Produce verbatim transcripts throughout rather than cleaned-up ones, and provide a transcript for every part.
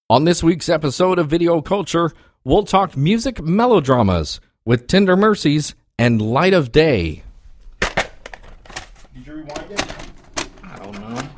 On this week's episode of Video Culture, we'll talk music melodramas with Tender Mercies and Light of Day. Did you rewind it? I don't know.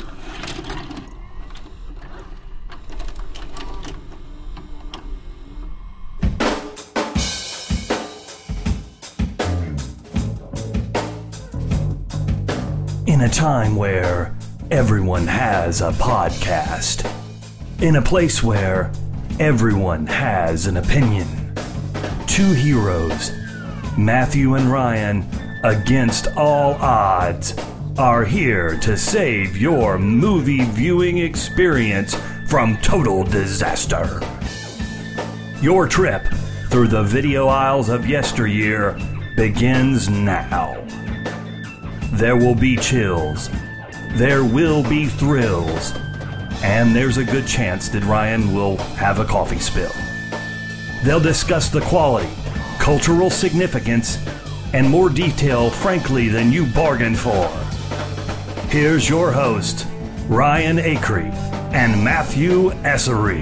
In a time where everyone has a podcast. In a place where everyone has an opinion. Two heroes, Matthew and Ryan, against all odds, are here to save your movie viewing experience from total disaster. Your trip through the video aisles of yesteryear begins now. There will be chills. There will be thrills. And there's a good chance that Ryan will have a coffee spill. They'll discuss the quality, cultural significance, and more detail, frankly, than you bargained for. Here's your host, Ryan Acree and Matthew Essery.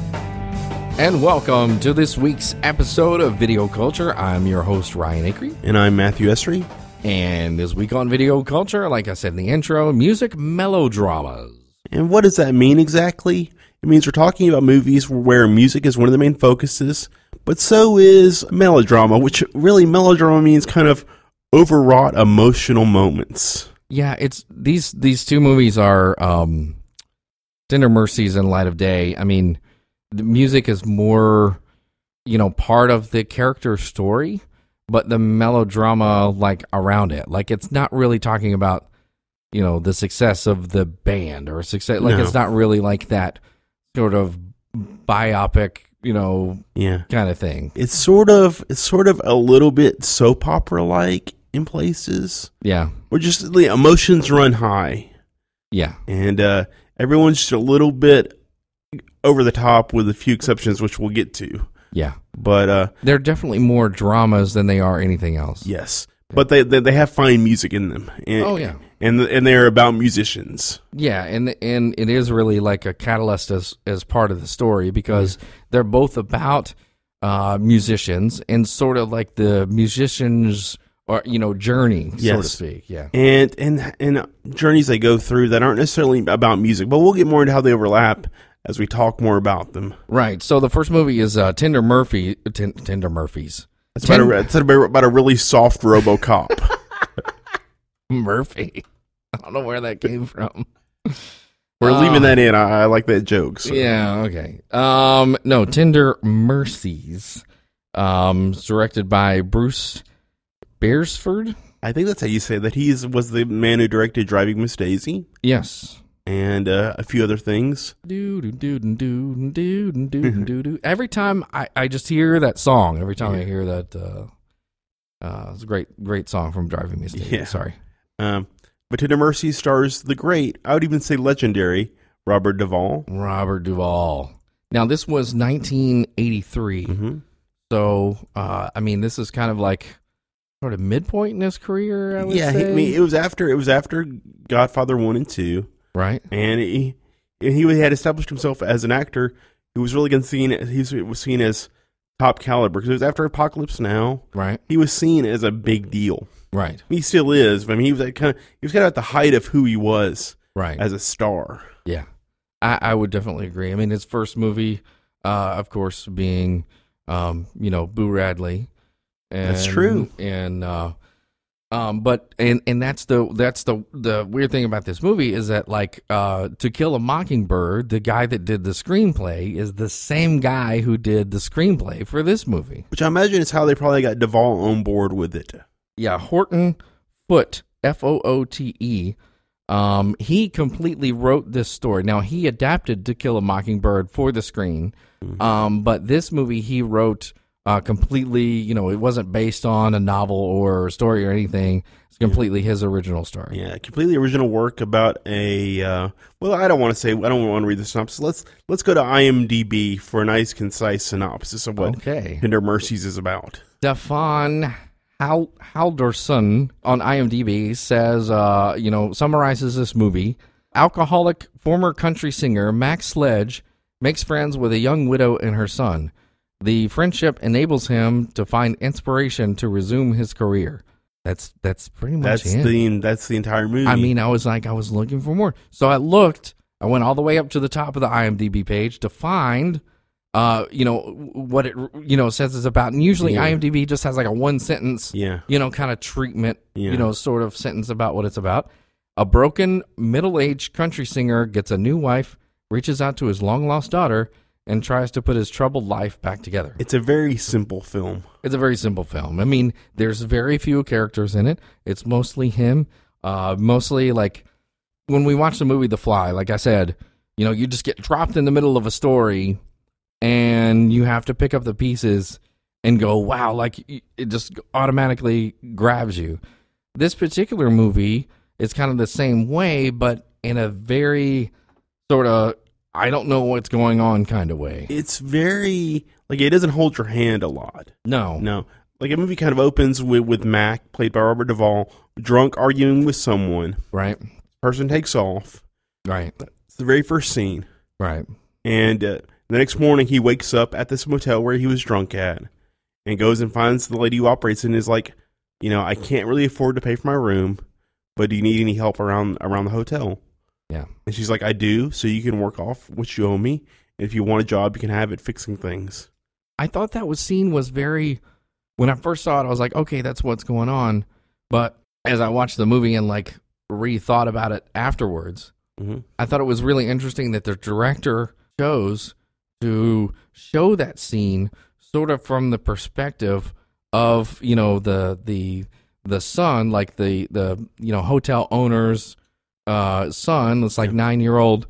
And welcome to this week's episode of Video Culture. I'm your host, Ryan Acree. And I'm Matthew Essery. And this week on Video Culture, like I said in the intro, music melodramas. And what does that mean exactly? It means we're talking about movies where music is one of the main focuses, but so is melodrama, which really melodrama means kind of overwrought emotional moments. Yeah, it's these these two movies are um, Tender Mercies and Light of Day. I mean, the music is more, you know, part of the character story, but the melodrama, like, around it. Like, it's not really talking about, you know, the success of the band or success. Like, No. It's not really like that sort of biopic, you know, Yeah. kind of thing. It's sort of it's sort of a little bit soap opera like in places. Yeah. Where just the emotions run high. Yeah. And uh, everyone's just a little bit over the top with a few exceptions, which we'll get to. Yeah. But uh, They're definitely more dramas than they are anything else. yes. But they, they they have fine music in them. And, Oh, yeah. And and they're about musicians. Yeah, and and it is really like a catalyst as as part of the story because Mm-hmm. they're both about uh, musicians and sort of like the musicians' or you know journey, so to Yes. speak. Yeah, And and and journeys they go through that aren't necessarily about music, but we'll get more into how they overlap as we talk more about them. right. So the first movie is uh, Tender Murphy, Ten, Tender Murphys. It's about, Ten- a, it's about a really soft RoboCop. Murphy. I don't know where that came from. We're Uh, leaving that in. I, I like that joke. So. Yeah, okay. Um, no, Tender Mercies. Um, it's directed by Bruce Beresford. I think that's how you say that. He is, was the man who directed Driving Miss Daisy Yes. and uh, a few other things. Do do do do do do do do do. Every time I, I just hear that song. Every time I hear that, uh, uh, it's a great great song from Driving Miss Daisy. Yeah. Sorry. Um, but Tender Mercy stars the great, I would even say legendary, Robert Duvall. Robert Duvall. Now this was nineteen eighty-three. Mm-hmm. So uh, I mean, this is kind of like sort of midpoint in his career. I would Yeah, he, say. I mean, it was after it was after Godfather one and two. Right. And he he had established himself as an actor who was really getting seen. He was seen as top caliber because it was after Apocalypse Now. Right. He was seen as a big deal. Right. He still is. I mean, he was at kind of he was kind of at the height of who he was Right. as a star. Yeah, I, I would definitely agree. I mean, his first movie, uh, of course, being, um, you know, Boo Radley. And, That's true. And, uh, um, but and and that's the that's the the weird thing about this movie is that like uh, To Kill a Mockingbird, the guy that did the screenplay is the same guy who did the screenplay for this movie. Which I imagine is how they probably got Duvall on board with it. Yeah, Horton Foote, F O O T E. Um, he completely wrote this story. Now, he adapted To Kill a Mockingbird for the screen, Mm-hmm. um, but this movie he wrote uh, completely, you know, it wasn't based on a novel or a story or anything. It's completely his original story. Yeah, completely original work about a. Uh, well, I don't want to say. I don't want to read the synopsis. Let's let's go to IMDb for a nice, concise synopsis of what Okay. Tender Mercies is about. Stefan Hal- Halderson on IMDb says, uh, you know, summarizes this movie. Alcoholic former country singer Max Sledge makes friends with a young widow and her son. The friendship enables him to find inspiration to resume his career. That's that's pretty much That's it. the that's the entire movie. I mean, I was like, I was looking for more. So I looked, I went all the way up to the top of the IMDb page to find, uh, you know, what it, you know, says it's about. And usually Yeah. IMDb just has like a one sentence, yeah, you know, kind of treatment, Yeah. you know, sort of sentence about what it's about. A broken middle-aged country singer gets a new wife, reaches out to his long-lost daughter, and tries to put his troubled life back together. it's a very simple film. It's a very simple film. I mean, there's very few characters in it. It's mostly him. Uh, mostly, like, when we watch the movie The Fly, like I said, you know, you just get dropped in the middle of a story, and you have to pick up the pieces and go, wow, like, it just automatically grabs you. This particular movie is kind of the same way, but in a very sort of, I don't know what's going on kind of way. It's very like it doesn't hold your hand a lot. No. No, like a movie kind of opens with with Mac, played by Robert Duvall, drunk arguing with someone. Right. Person takes off. Right. It's the very first scene, Right. and uh, the next morning he wakes up at this motel where he was drunk at, and goes and finds the lady who operates it and is like, you know, I can't really afford to pay for my room, but do you need any help around around the hotel? Yeah. And she's like, I do, so you can work off what you owe me. And if you want a job, you can have it fixing things. I thought that was scene was very, when I first saw it, I was like, okay, that's what's going on. But as I watched the movie and like rethought about it afterwards, Mm-hmm. I thought it was really interesting that the director chose to show that scene sort of from the perspective of, you know, the the the son, like the the you know hotel owner's uh, son. It's like Yeah. nine year old,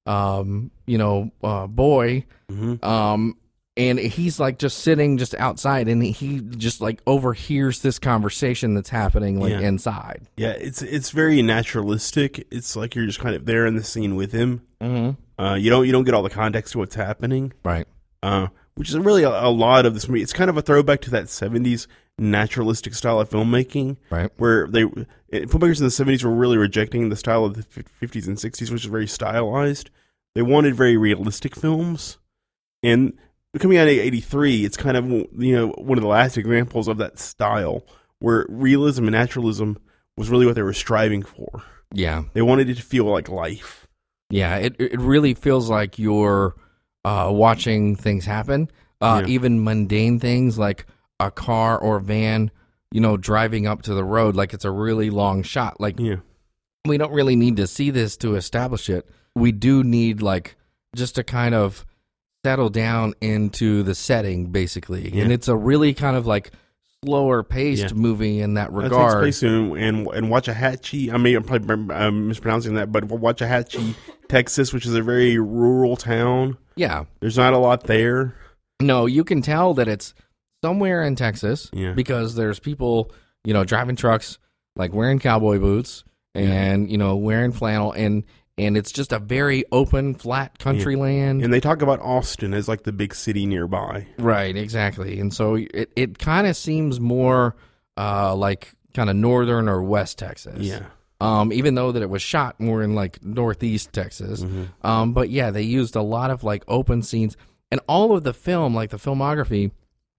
um, you know, uh, boy. Mm-hmm. Um, and he's like just sitting just outside, and he just like overhears this conversation that's happening like Yeah. inside. Yeah, it's it's very naturalistic. It's like you're just kind of there in the scene with him. Mm-hmm. Uh, you don't you don't get all the context to what's happening, Right. uh, which is really a, a lot of this movie. It's kind of a throwback to that seventies naturalistic style of filmmaking, Right. where they filmmakers in the seventies were really rejecting the style of the fifties and sixties, which is very stylized. They wanted very realistic films, and coming out of eighty-three, it's kind of, you know, one of the last examples of that style where realism and naturalism was really what they were striving for. Yeah. They wanted it to feel like life. Yeah. It it really feels like you're uh, watching things happen, uh, Yeah. even mundane things like a car or van, you know, driving up to the road. Like it's a really long shot. Like Yeah. we don't really need to see this to establish it. We do need like just to kind of settle down into the setting, basically. Yeah. And it's a really kind of like slower paced Yeah. movie in that That takes regard. place in, in, in Waxahachie. I may I'm probably um, mispronouncing that, but Waxahachie, Texas, which is a very rural town. Yeah. There's not a lot there. No, you can tell that it's somewhere in Texas Yeah. because there's people, you know, driving trucks, like wearing cowboy boots and, you know, wearing flannel, and and it's just a very open, flat country land. And they talk about Austin as like the big city nearby. Right, exactly. And so it, it kind of seems more uh, like kind of northern or west Texas. Yeah. Um, even though that it was shot more in like northeast Texas. Mm-hmm. Um, but yeah, they used a lot of like open scenes, and all of the film, like the filmography,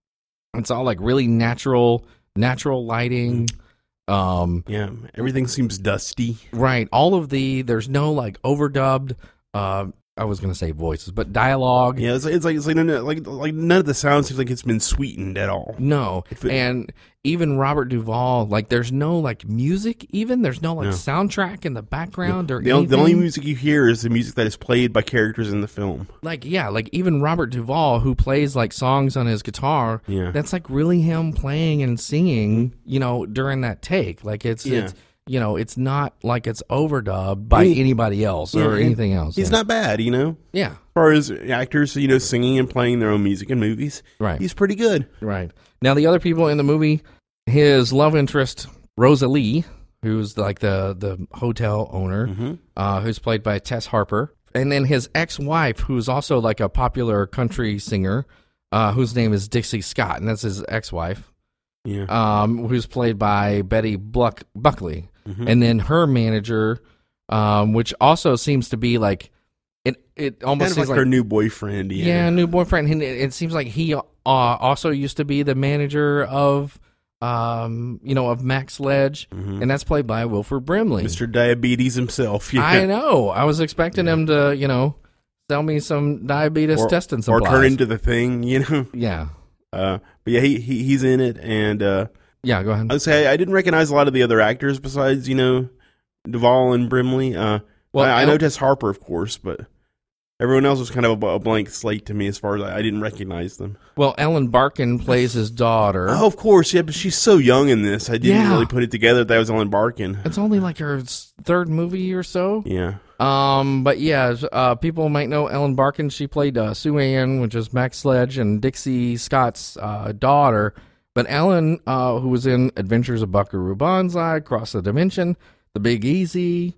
it's all like really natural, natural lighting. Um, Yeah. Everything seems dusty. right. All of the, there's no like overdubbed, uh, I was going to say voices, but dialogue. Yeah, it's, it's like it's like, none of- like like none of the sound seems like it's been sweetened at all. No. If it- And even Robert Duvall, like there's no like music even. There's no like No. soundtrack in the background or The, on- anything. the only music you hear is the music that is played by characters in the film. Like, yeah, like even Robert Duvall, who plays like songs on his guitar, Yeah. that's like really him playing and singing, you know, during that take. Like it's, Yeah. it's you know, it's not like it's overdubbed by He- anybody else Yeah, or and anything else. He's yeah. not bad, you know. Yeah. As far as actors, you know, singing and playing their own music in movies, Right. he's pretty good. Right. Now, the other people in the movie, his love interest, Rosalie, who's like the, the hotel owner, Mm-hmm. uh, who's played by Tess Harper. And then his ex-wife, who's also like a popular country singer, uh, whose name is Dixie Scott, and that's his ex-wife, Yeah. um, who's played by Betty Bluck- Buckley. Mhm. And then her manager, um, which also seems to be like it it Kind almost of seems like like her new boyfriend. Yeah. yeah, new boyfriend. And it, it seems like he uh, also used to be the manager of um you know of Max Sledge, Mhm. and that's played by Wilford Brimley. Mister Diabetes himself. Yeah. I know. I was expecting him to you know sell me some diabetes or, testing or supplies. turn into the Thing. You know. yeah, Uh, but yeah, he, he he's in it, and uh, yeah. Go ahead. I would say I didn't recognize a lot of the other actors besides you know Duvall and Brimley. Uh, Well, I, I El- know Tess Harper, of course, but everyone else was kind of a, a blank slate to me as far as I, I didn't recognize them. Well, Ellen Barkin plays his daughter. Oh, of course, yeah, but she's so young in this. I didn't Yeah. really put it together that, that was Ellen Barkin. It's only like her s- third movie or so. Yeah, Um, but yeah, uh, people might know Ellen Barkin. She played uh, Sue Ann, which is Max Sledge and Dixie Scott's uh, daughter. But Ellen, uh, who was in Adventures of Buckaroo Banzai, Cross the Dimension, The Big Easy,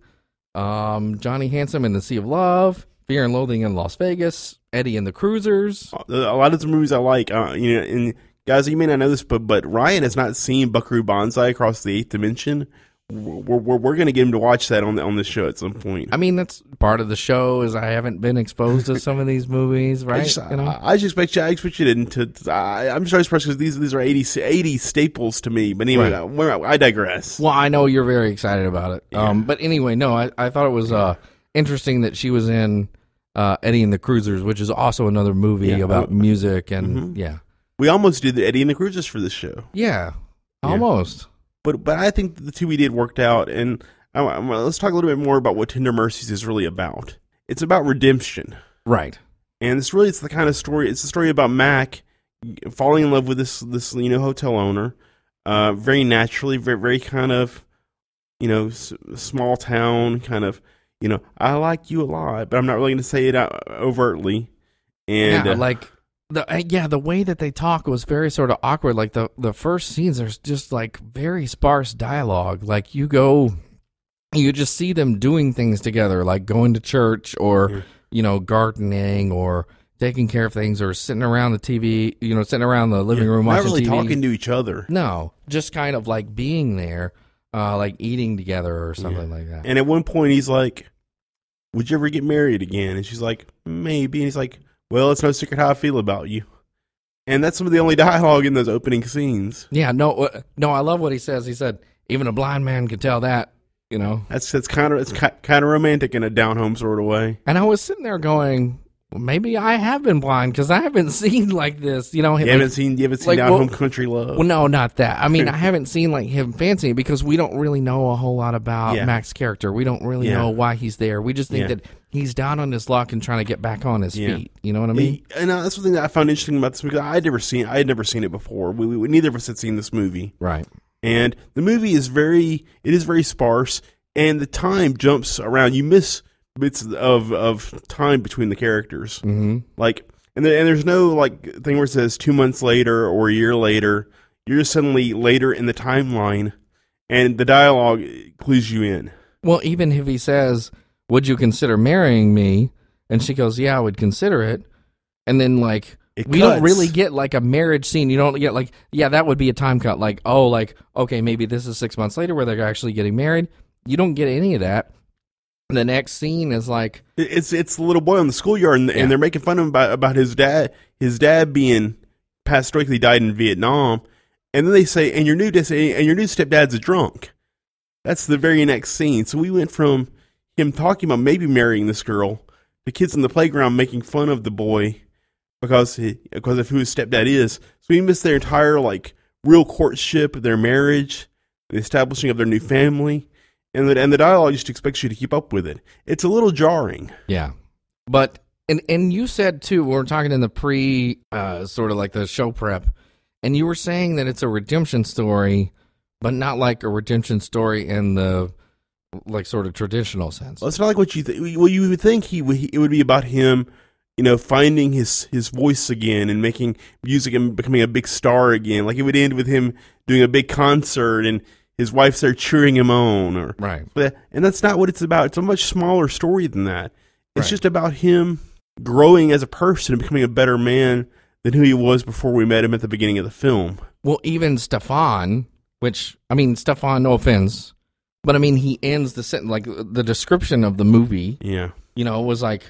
um, Johnny Handsome in The Sea of Love, Fear and Loathing in Las Vegas, Eddie and the Cruisers. a lot of the movies I like. Uh, you know, and guys, you may not know this, but but Ryan has not seen Buckaroo Banzai Across the Eighth Dimension. We're we're, we're going to get him to watch that on the on the show at some point. I mean, that's part of the show. Is I haven't been exposed to some of these movies, right? I just, you know? I, I just expect you. I expect you to. to I, I'm sorry, because these these are eighty, eighty staples to me. But anyway, Right. uh, we're- I digress. Well, I know you're very excited about it. Um, but anyway, no, I, I thought it was uh, interesting that she was in uh, Eddie and the Cruisers, which is also another movie Yeah. about music and Mhm. yeah, We almost did the Eddie and the Cruisers for this show, yeah, Yeah. almost. but but I think the two we did worked out. And I, I, let's talk a little bit more about what Tender Mercies is really about. It's about redemption, Right. and it's really it's the kind of story. It's a story about Mac falling in love with this this you know hotel owner, uh, very naturally, very very kind of you know s- small town kind of. You know, I like you a lot, but I'm not really going to say it out overtly. And yeah, uh, like the uh, yeah, the way that they talk was very sort of awkward. Like the the first scenes, there's just like very sparse dialogue. Like you go, you just see them doing things together, like going to church or Yeah. you know gardening or taking care of things or sitting around the T V. You know, sitting around the living room not watching really T V. talking to each other. No, just kind of like being there, uh, like eating together or something like that. And at one point, he's like, "Would you ever get married again?" And she's like, "Maybe." And he's like, "Well, it's no secret how I feel about you." And that's some of the only dialogue in those opening scenes. Yeah, no, uh, no, I love what he says. He said, "Even a blind man can tell that." You know. That's that's kind of it's kind of romantic in a down home sort of way. And I was sitting there going, well, maybe I have been blind because I haven't seen like this, you know. You like- haven't seen you haven't seen like, Down well- Home Country Love. Well, no, not that. I mean, I haven't seen like him fancying because we don't really know a whole lot about Yeah. Mac's character. We don't really Yeah. know why he's there. We just think Yeah. that he's down on his luck and trying to get back on his Yeah. feet. You know what I mean? and uh, that's something that I found interesting about this movie. I had never seen I had never seen it before. We, we neither of us had seen this movie. Right. And the movie is very it is very sparse, and the time jumps around. You miss bits of of time between the characters. Mm-hmm. Like and there, and there's no like thing where it says two months later or a year later. You're just suddenly later in the timeline, and the dialogue clues you in. Well, even if he says, "Would you consider marrying me?" and she goes, "Yeah, I would consider it," and then like. It We don't cuts. really get like a marriage scene. You don't get like, yeah, that would be a time cut. Like, oh, like, okay, maybe this is six months later where they're actually getting married. You don't get any of that. The next scene is like, It- It's it's the little boy on the schoolyard, and, Yeah. and they're making fun of him about, about his dad. His dad being passed away, 'cause he died in Vietnam, and then they say, "And your new dis- and your new stepdad's a drunk." That's the very next scene. So we went from him talking about maybe marrying this girl, the kids in the playground making fun of the boy because he, because of who his stepdad is. So we missed their entire like real courtship, their marriage, the establishing of their new family. And the, and the dialogue just expects you to keep up with it. It's a little jarring. yeah. But, and, and you said too, we were talking in the pre, uh, sort of like the show prep, and you were saying that it's a redemption story, but not like a redemption story in the, like, sort of traditional sense. Well, it's not like what you think. Well, you would think he would, it would be about him, you know, finding his, his voice again and making music and becoming a big star again. Like it would end with him doing a big concert and his wife's there cheering him on. Or, Right. but, and that's not what it's about. It's a much smaller story than that. It's Right. just about him growing as a person and becoming a better man than who he was before we met him at the beginning of the film. Well, even Stefan, which, I mean, Stefan, no offense, but I mean, he ends the sentence, like the description of the movie, Yeah. you know, was like,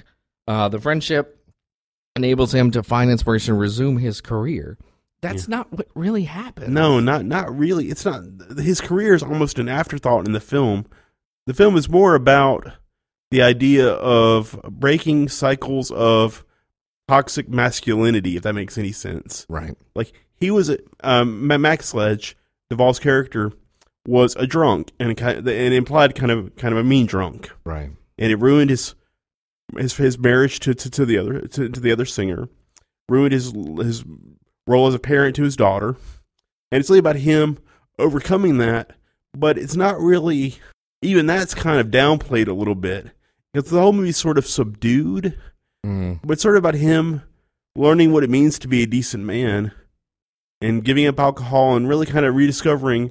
Uh, the friendship enables him to find inspiration to resume his career. That's yeah. not what really happened. No, not not really. It's not. His career is almost an afterthought in the film. The film is more about the idea of breaking cycles of toxic masculinity, if that makes any sense. Right. Like, he was, a, um, Max Sledge, Duvall's character, was a drunk, and kind of, and implied kind of kind of a mean drunk. Right. And it ruined his his, his marriage to, to, to the other to, to the other singer, ruined his his role as a parent to his daughter, and it's really about him overcoming that. But it's not really, even that's kind of downplayed a little bit, because the whole movie's sort of subdued. Mm. But it's sort of about him learning what it means to be a decent man, and giving up alcohol, and really kind of rediscovering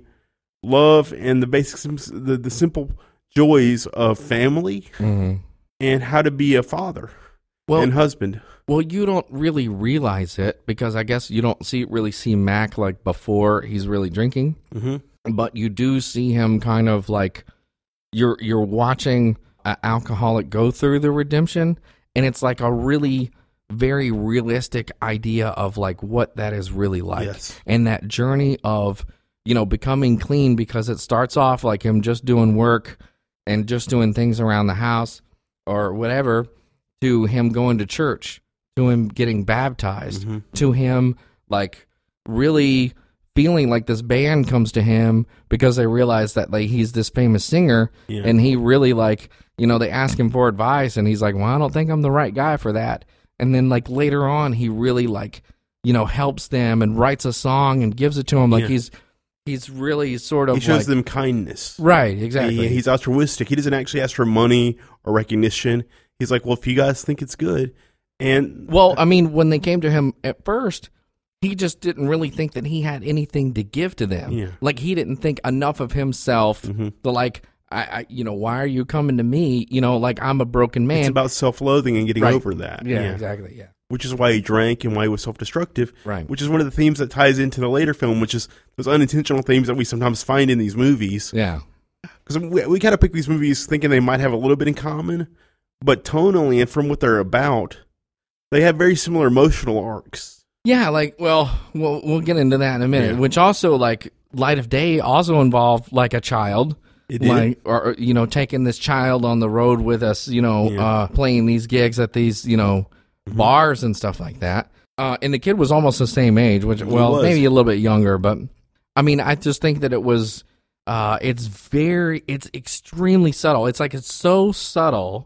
love and the basic, the, the simple joys of family, mm-hmm. and how to be a father well, and husband. Well, you don't really realize it, because I guess you don't see really see Mac like before he's really drinking, mm-hmm. but you do see him kind of like you're you're watching an alcoholic go through the redemption, and it's like a really very realistic idea of like what that is really like, yes. and that journey of, you know, becoming clean, because it starts off like him just doing work and just doing things around the house or whatever, to him going to church, to him getting baptized, mm-hmm. to him like really feeling like this band comes to him because they realize that like he's this famous singer, yeah. and he really like, you know, they ask him for advice, and he's like, well, I don't think I'm the right guy for that. And then like later on, he really like, you know, helps them and writes a song and gives it to him. Like yeah. he's he's really sort of he shows like, them kindness. right, exactly. He, he's altruistic. He doesn't actually ask for money or recognition. He's like, well, if you guys think it's good. And well, I mean, when they came to him at first, he just didn't really think that he had anything to give to them. Yeah. Like he didn't think enough of himself mm-hmm. to like, I, I, you know, why are you coming to me? You know, like I'm a broken man. It's about self-loathing and getting right. over that. Yeah, yeah, exactly. Yeah. Which is why he drank and why he was self-destructive. Right. Which is one of the themes that ties into the later film, which is those unintentional themes that we sometimes find in these movies. Yeah. Because we, we kind of pick these movies thinking they might have a little bit in common, but tonally and from what they're about, they have very similar emotional arcs. Yeah, like, well, we'll we'll get into that in a minute. Yeah. Which also, like, Light of Day also involved like a child. It did. Like, or, you know, taking this child on the road with us, you know, Yeah. uh, playing these gigs at these, you know, Mhm. bars and stuff like that. Uh, and the kid was almost the same age, which, He well, was. maybe a little bit younger, but I mean, I just think that it was, uh, it's very, it's extremely subtle. It's like, it's so subtle,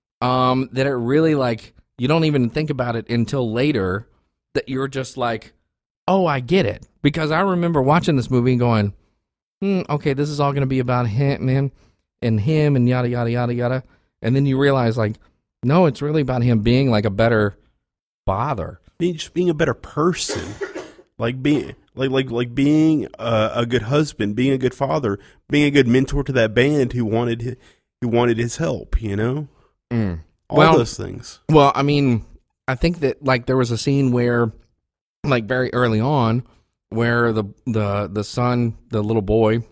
um, that it really, like, you don't even think about it until later, that you're just like, oh, I get it. Because I remember watching this movie and going, hmm, okay, this is all going to be about him, man, and him, and yada, yada, yada, yada. And then you realize, like, no, it's really about him being, like, a better father. Being, just being a better person. Like being like like like being a, a good husband, being a good father, being a good mentor to that band who wanted his, who wanted his help, you know? Mm. All Well- those things. Well, I mean, I think that, like, there was a scene where, like, very early on, where the the the son, the little boy,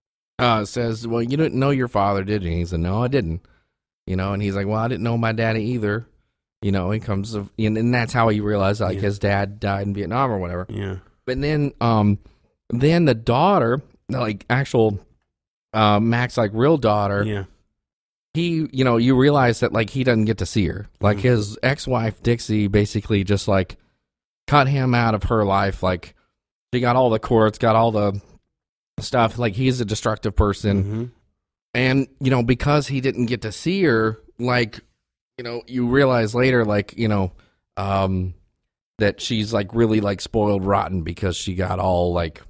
uh, says, well, you didn't know your father, did you? He said, no, I didn't. You know, and he's like, well, I didn't know my daddy either. You know, he comes, of, and, and that's how he realized, like, Yeah. his dad died in Vietnam or whatever. Yeah. But then, um, then the daughter, like, actual, uh, Mac's, like, real daughter, Yeah. he, you know, you realize that, like, he doesn't get to see her. Like, Mhm. his ex-wife, Dixie, basically just, like, cut him out of her life. Like, she got all the courts, got all the stuff. Like, he's a destructive person. Mhm. And, you know, because he didn't get to see her, like, you know, you realize later, like, you know, um, that she's, like, really, like, spoiled rotten because she got all, like,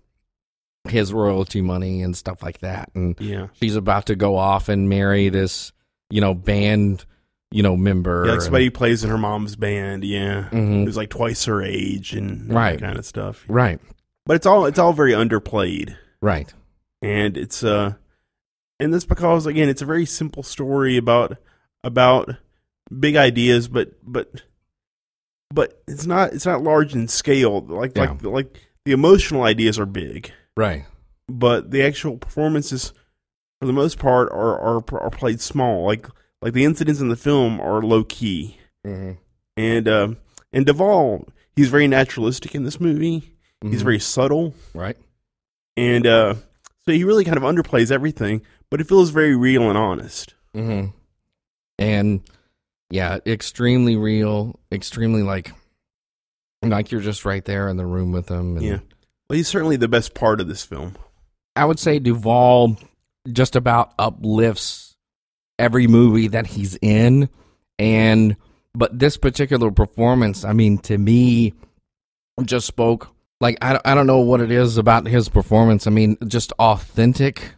his royalty money and stuff like that. And Yeah. she's about to go off and marry this, you know, band, you know, member. Yeah, like somebody and- who plays in her mom's band, yeah. Mhm. Who's like twice her age and Right. that kind of stuff. Right, But it's all it's all very underplayed. right. And it's uh and that's because again it's a very simple story about about big ideas but but but it's not it's not large in scale. Like Yeah. like like the emotional ideas are big, Right. but the actual performances for the most part are are are played small. Like like the incidents in the film are low key. Mm-hmm. And uh, and Duvall, he's very naturalistic in this movie. Mm-hmm. He's very subtle, Right. and uh, so he really kind of underplays everything, but it feels very real and honest. Mm-hmm. And yeah, extremely real, extremely like like you're just right there in the room with him. And Yeah, well, he's certainly the best part of this film. I would say Duvall just about uplifts every movie that he's in, and but this particular performance, I mean, to me, just spoke like I I don't know what it is about his performance. I mean, just authentic,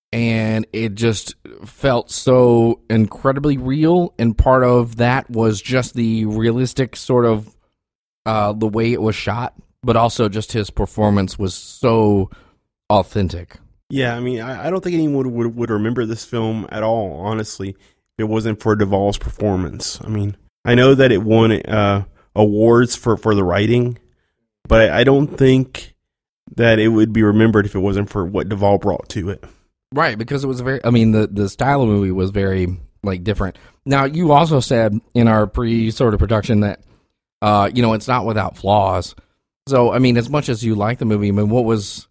and it just felt so incredibly real. And part of that was just the realistic sort of uh, the way it was shot, but also just his performance was so authentic. Yeah, I mean, I, I don't think anyone would, would remember this film at all, honestly, if it wasn't for Duvall's performance. I mean, I know that it won uh, awards for, for the writing, but I, I don't think that it would be remembered if it wasn't for what Duvall brought to it. Right, because it was very, I mean, the, the style of the movie was very, like, different. Now, you also said in our pre sort of production that, uh, you know, it's not without flaws. So, I mean, as much as you like the movie, I mean, what was,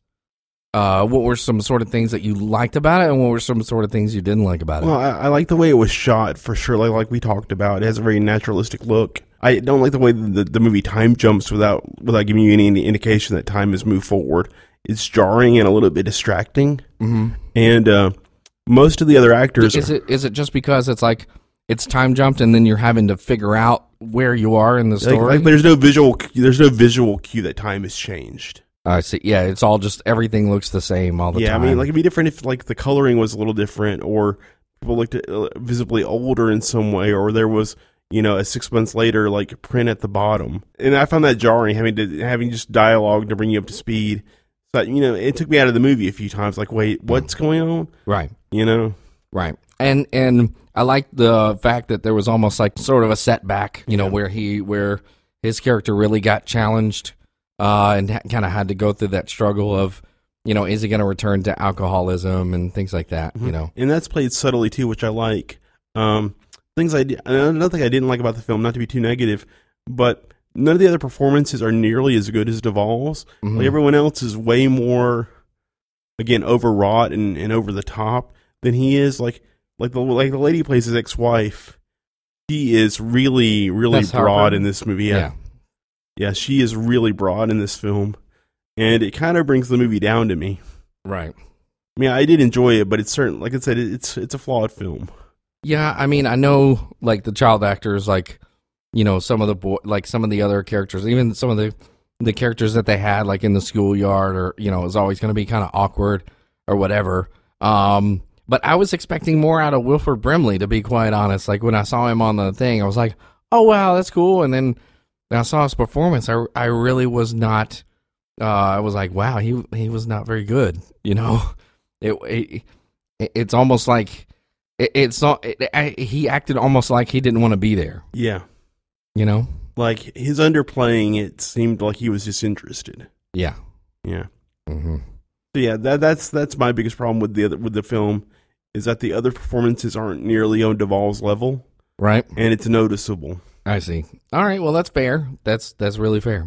uh, what were some sort of things that you liked about it, and what were some sort of things you didn't like about it? Well, I, I like the way it was shot, for sure, like, like we talked about. It has a very naturalistic look. I don't like the way the, the movie time jumps without without giving you any indication that time has moved forward. It's jarring and a little bit distracting. Mm-hmm. And uh, most of the other actors... Is are, it is it just because it's like, it's time jumped, and then you're having to figure out where you are in the story? Like, like there's no visual there's no visual cue that time has changed. I see. Yeah, it's all just, everything looks the same all the yeah, time. I mean, like, it'd be different if, like, the coloring was a little different, or people looked uh, visibly older in some way, or there was, you know, a six months later, like, print at the bottom. And I found that jarring, having to having just dialogue to bring you up to speed. So, you know, it took me out of the movie a few times. Like, wait, what's going on? Right. You know? Right. And and I like the fact that there was almost like sort of a setback, you know, where he where his character really got challenged uh, and ha- kind of had to go through that struggle of, you know, is he going to return to alcoholism and things like that, Mm-hmm. you know? And that's played subtly, too, which I like. Um, things I did, another thing I didn't like about the film, not to be too negative, but none of the other performances are nearly as good as Duvall's. Mhm. Like, everyone else is way more, again, overwrought and, and over the top than he is. Like, like the like the lady who plays his ex-wife, she is really, really That's broad Harper. in this movie. Yeah. Yeah. yeah, she is really broad in this film, and it kind of brings the movie down to me. Right. I mean, I did enjoy it, but it's certain, like I said, it, it's it's a flawed film. Yeah, I mean, I know, like, the child actors, like, you know, some of the boy, like some of the other characters, even some of the the characters that they had, like in the schoolyard, or, you know, it was always going to be kind of awkward or whatever. Um, but I was expecting more out of Wilford Brimley, to be quite honest. Like, when I saw him on the thing, I was like, oh wow, that's cool. And then when I saw his performance, I I really was not. Uh, I was like, wow, he he was not very good. You know, it, it it's almost like it, it's not. It, I, he acted almost like he didn't want to be there. Yeah. You know? Like, his underplaying, it seemed like he was disinterested. Yeah. Yeah. Mm-hmm. So yeah, that that's that's my biggest problem with the other, with the film, is that the other performances aren't nearly on Duvall's level, Right. and it's noticeable. I see. All right. Well, that's fair. That's that's really fair.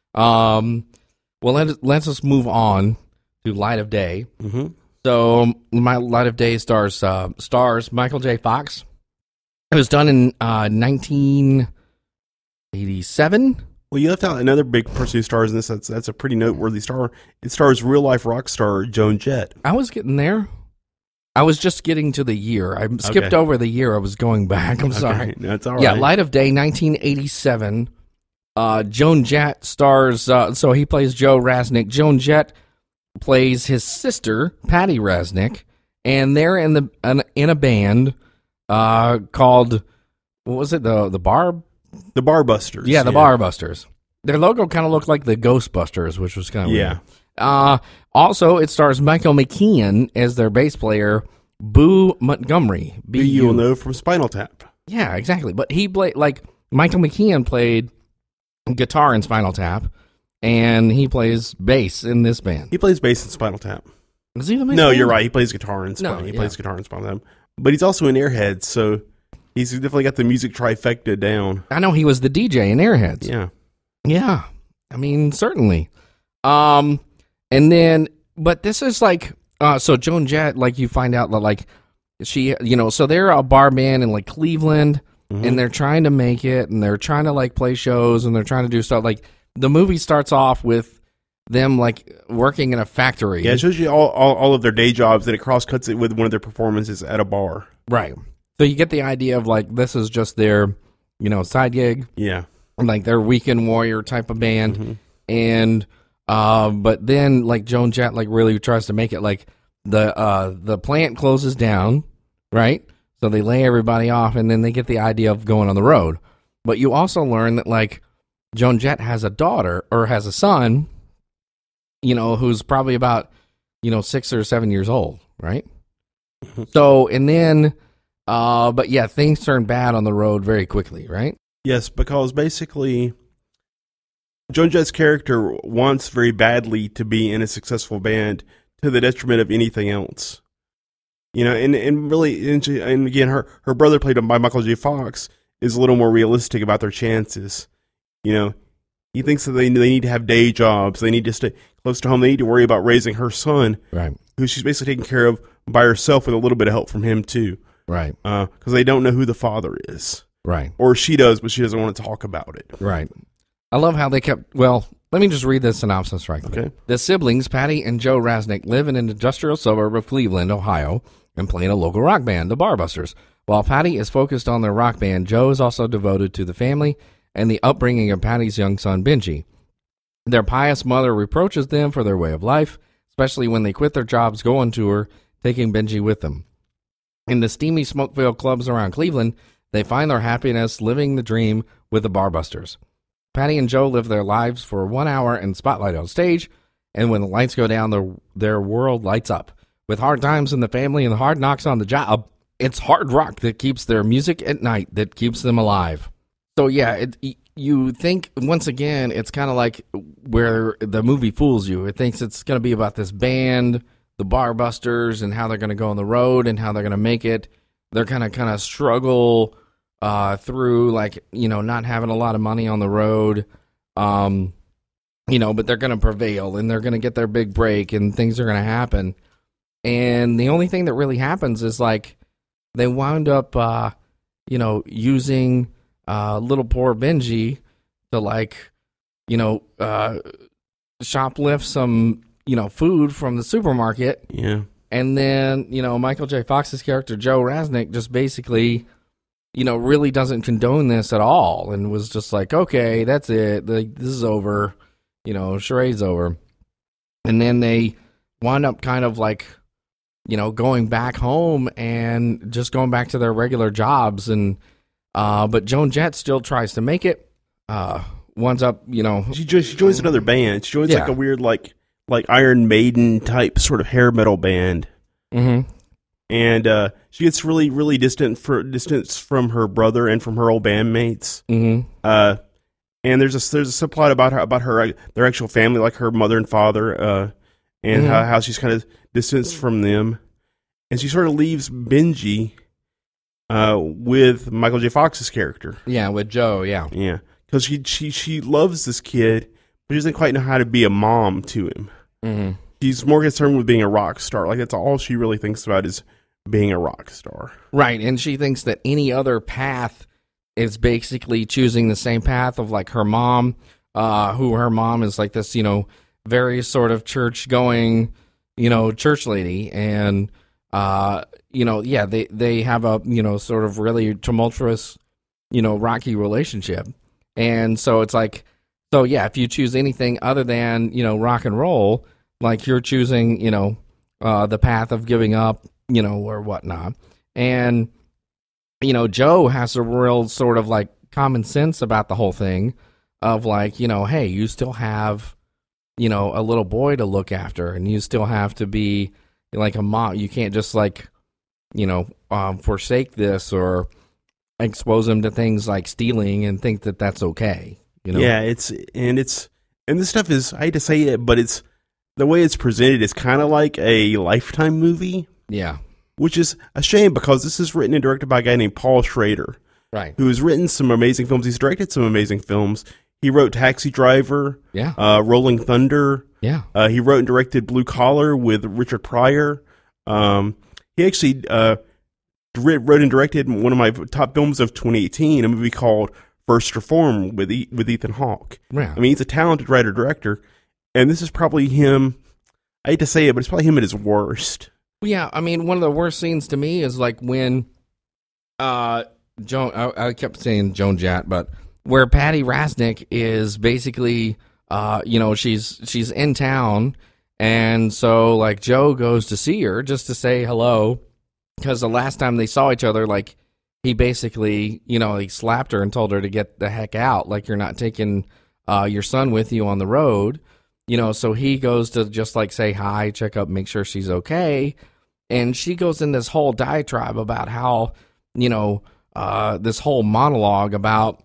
Um. Well, let let's just move on to Light of Day. Mm-hmm. So, my Light of Day stars uh, stars Michael J. Fox. It was done in uh, nineteen eighty-seven. Well, you left out another big person who stars in this. That's that's a pretty noteworthy star. It stars real life rock star Joan Jett. I was getting there. I was just getting to the year. I skipped Okay. over the year. I was going back. I'm sorry. Okay, that's all right. Yeah, Light of Day, nineteen eighty-seven. Uh, Joan Jett stars, uh, so he plays Joe Raznick. Joan Jett plays his sister, Patty Raznick, and they're in the in, in a band uh, called, what was it, the the Bar? The Barbusters. Yeah, the Barbusters. Their logo kind of looked like the Ghostbusters, which was kind of Yeah. weird. Uh, also, it stars Michael McKean as their bass player, Boo Montgomery. Who you will know from Spinal Tap. Yeah, exactly. But he played, like, Michael McKean played guitar in Spinal Tap, and he plays bass in this band. He plays bass in Spinal Tap. Is he the bass No, player? you're right. He plays guitar in Spinal. No, he yeah. plays guitar in Spinal Tap. But he's also in Airheads, so He's definitely got the music trifecta down. I know he was the D J in Airheads. Yeah. Yeah. I mean, certainly. Um, and then, but this is like, uh, so Joan Jett, like you find out that like she, you know, so they're a bar band in like Cleveland mm-hmm. and they're trying to make it and they're trying to like play shows and they're trying to do stuff. Like the movie starts off with them like working in a factory. Yeah, it shows you all, all, all of their day jobs and it cross cuts it with one of their performances at a bar. Right. So you get the idea of like this is just their, you know, side gig. Yeah. Like their weekend warrior type of band. Mm-hmm. And uh, but then like Joan Jett like really tries to make it like the uh, the plant closes down, right? So they lay everybody off and then they get the idea of going on the road. But you also learn that like Joan Jett has a daughter or has a son, you know, who's probably about, you know, six or seven years old, right? So, and then Uh, but yeah, things turn bad on the road very quickly, right? Yes, because basically, Joan Jett's character wants very badly to be in a successful band to the detriment of anything else. You know, and, and really, and, she, and again, her, her brother, played by Michael J. Fox, is a little more realistic about their chances. You know, he thinks that they, they need to have day jobs, they need to stay close to home, they need to worry about raising her son, right? Who she's basically taking care of by herself with a little bit of help from him, too. Right. Because uh, they don't know who the father is. Right. Or she does, but she doesn't want to talk about it. Right. I love how they kept, well, let me just read the synopsis right quick. Okay. The siblings, Patty and Joe Rasnick, live in an industrial suburb of Cleveland, Ohio, and play in a local rock band, the Barbusters. While Patty is focused on their rock band, Joe is also devoted to the family and the upbringing of Patty's young son, Benji. Their pious mother reproaches them for their way of life, especially when they quit their jobs, go on tour, taking Benji with them. In the steamy, smoke-filled clubs around Cleveland, they find their happiness living the dream with the Barbusters. Patty and Joe live their lives for one hour in spotlight on stage, and when the lights go down, their, their world lights up. With hard times in the family and hard knocks on the job, it's hard rock that keeps their music at night, that keeps them alive. So yeah, it, you think, once again, it's kind of like where the movie fools you. It thinks it's going to be about this band, the Barbusters, and how they're going to go on the road and how they're going to make it. They're kind of kind of struggle uh, through, like, you know, not having a lot of money on the road, um, you know, but they're going to prevail and they're going to get their big break and things are going to happen. And the only thing that really happens is, like, they wound up, uh, you know, using uh, little poor Benji to, like, you know, uh, shoplift some, you know, food from the supermarket. Yeah. And then, you know, Michael J. Fox's character, Joe Rasnick, just basically, you know, really doesn't condone this at all and was just like, okay, that's it. Like, this is over. You know, charade's over. And then they wound up kind of like, you know, going back home and just going back to their regular jobs. And, uh, but Joan Jett still tries to make it. Uh, winds up, you know. She, jo- she joins another band. She joins Yeah. like a weird, like, like Iron Maiden type sort of hair metal band. Mm-hmm. And uh, she gets really, really distant for distance from her brother and from her old bandmates. Mm-hmm. Uh, and there's a there's a subplot about her about her their actual family, like her mother and father, uh, and Mm-hmm. how, how she's kind of distanced from them. And she sort of leaves Benji uh, with Michael J. Fox's character. Yeah, with Joe, yeah. Yeah, because she she she loves this kid, but she doesn't quite know how to be a mom to him. Mm-hmm. She's more concerned with being a rock star. Like, that's all she really thinks about is being a rock star. Right, and she thinks that any other path is basically choosing the same path of, like, her mom, uh, who her mom is like this, you know, very sort of church-going, you know, church lady. And, uh, you know, yeah, they, they have a, you know, sort of really tumultuous, you know, rocky relationship. And so it's like, so yeah, if you choose anything other than, you know, rock and roll, like you're choosing, you know, uh, the path of giving up, you know, or whatnot. And, you know, Joe has a real sort of like common sense about the whole thing of like, you know, hey, you still have, you know, a little boy to look after and you still have to be like a mom. You can't just like, you know, um, forsake this or expose him to things like stealing and think that that's okay. You know? Yeah, it's, and it's, and this stuff is, I hate to say it, but it's, the way it's presented is kind of like a Lifetime movie. Yeah. which is a shame because this is written and directed by a guy named Paul Schrader, Right. who has written some amazing films. He's directed some amazing films. He wrote Taxi Driver, Yeah. uh, Rolling Thunder. Yeah. Uh, he wrote and directed Blue Collar with Richard Pryor. Um, he actually uh, wrote and directed one of my top films of twenty eighteen, a movie called First Reform with e- with Ethan Hawke. Yeah. I mean, he's a talented writer-director, and this is probably him. I hate to say it, but it's probably him at his worst. Yeah, I mean, one of the worst scenes to me is like when uh, Joan, I, I kept saying Joan Jett, but where Patty Rasnick is basically, uh, you know, she's she's in town, and so like Joe goes to see her just to say hello, because the last time they saw each other, like he basically, you know, he slapped her and told her to get the heck out, like you're not taking uh, your son with you on the road, you know. So he goes to just like say hi, check up, make sure she's okay, and she goes in this whole diatribe about how, you know, uh, this whole monologue about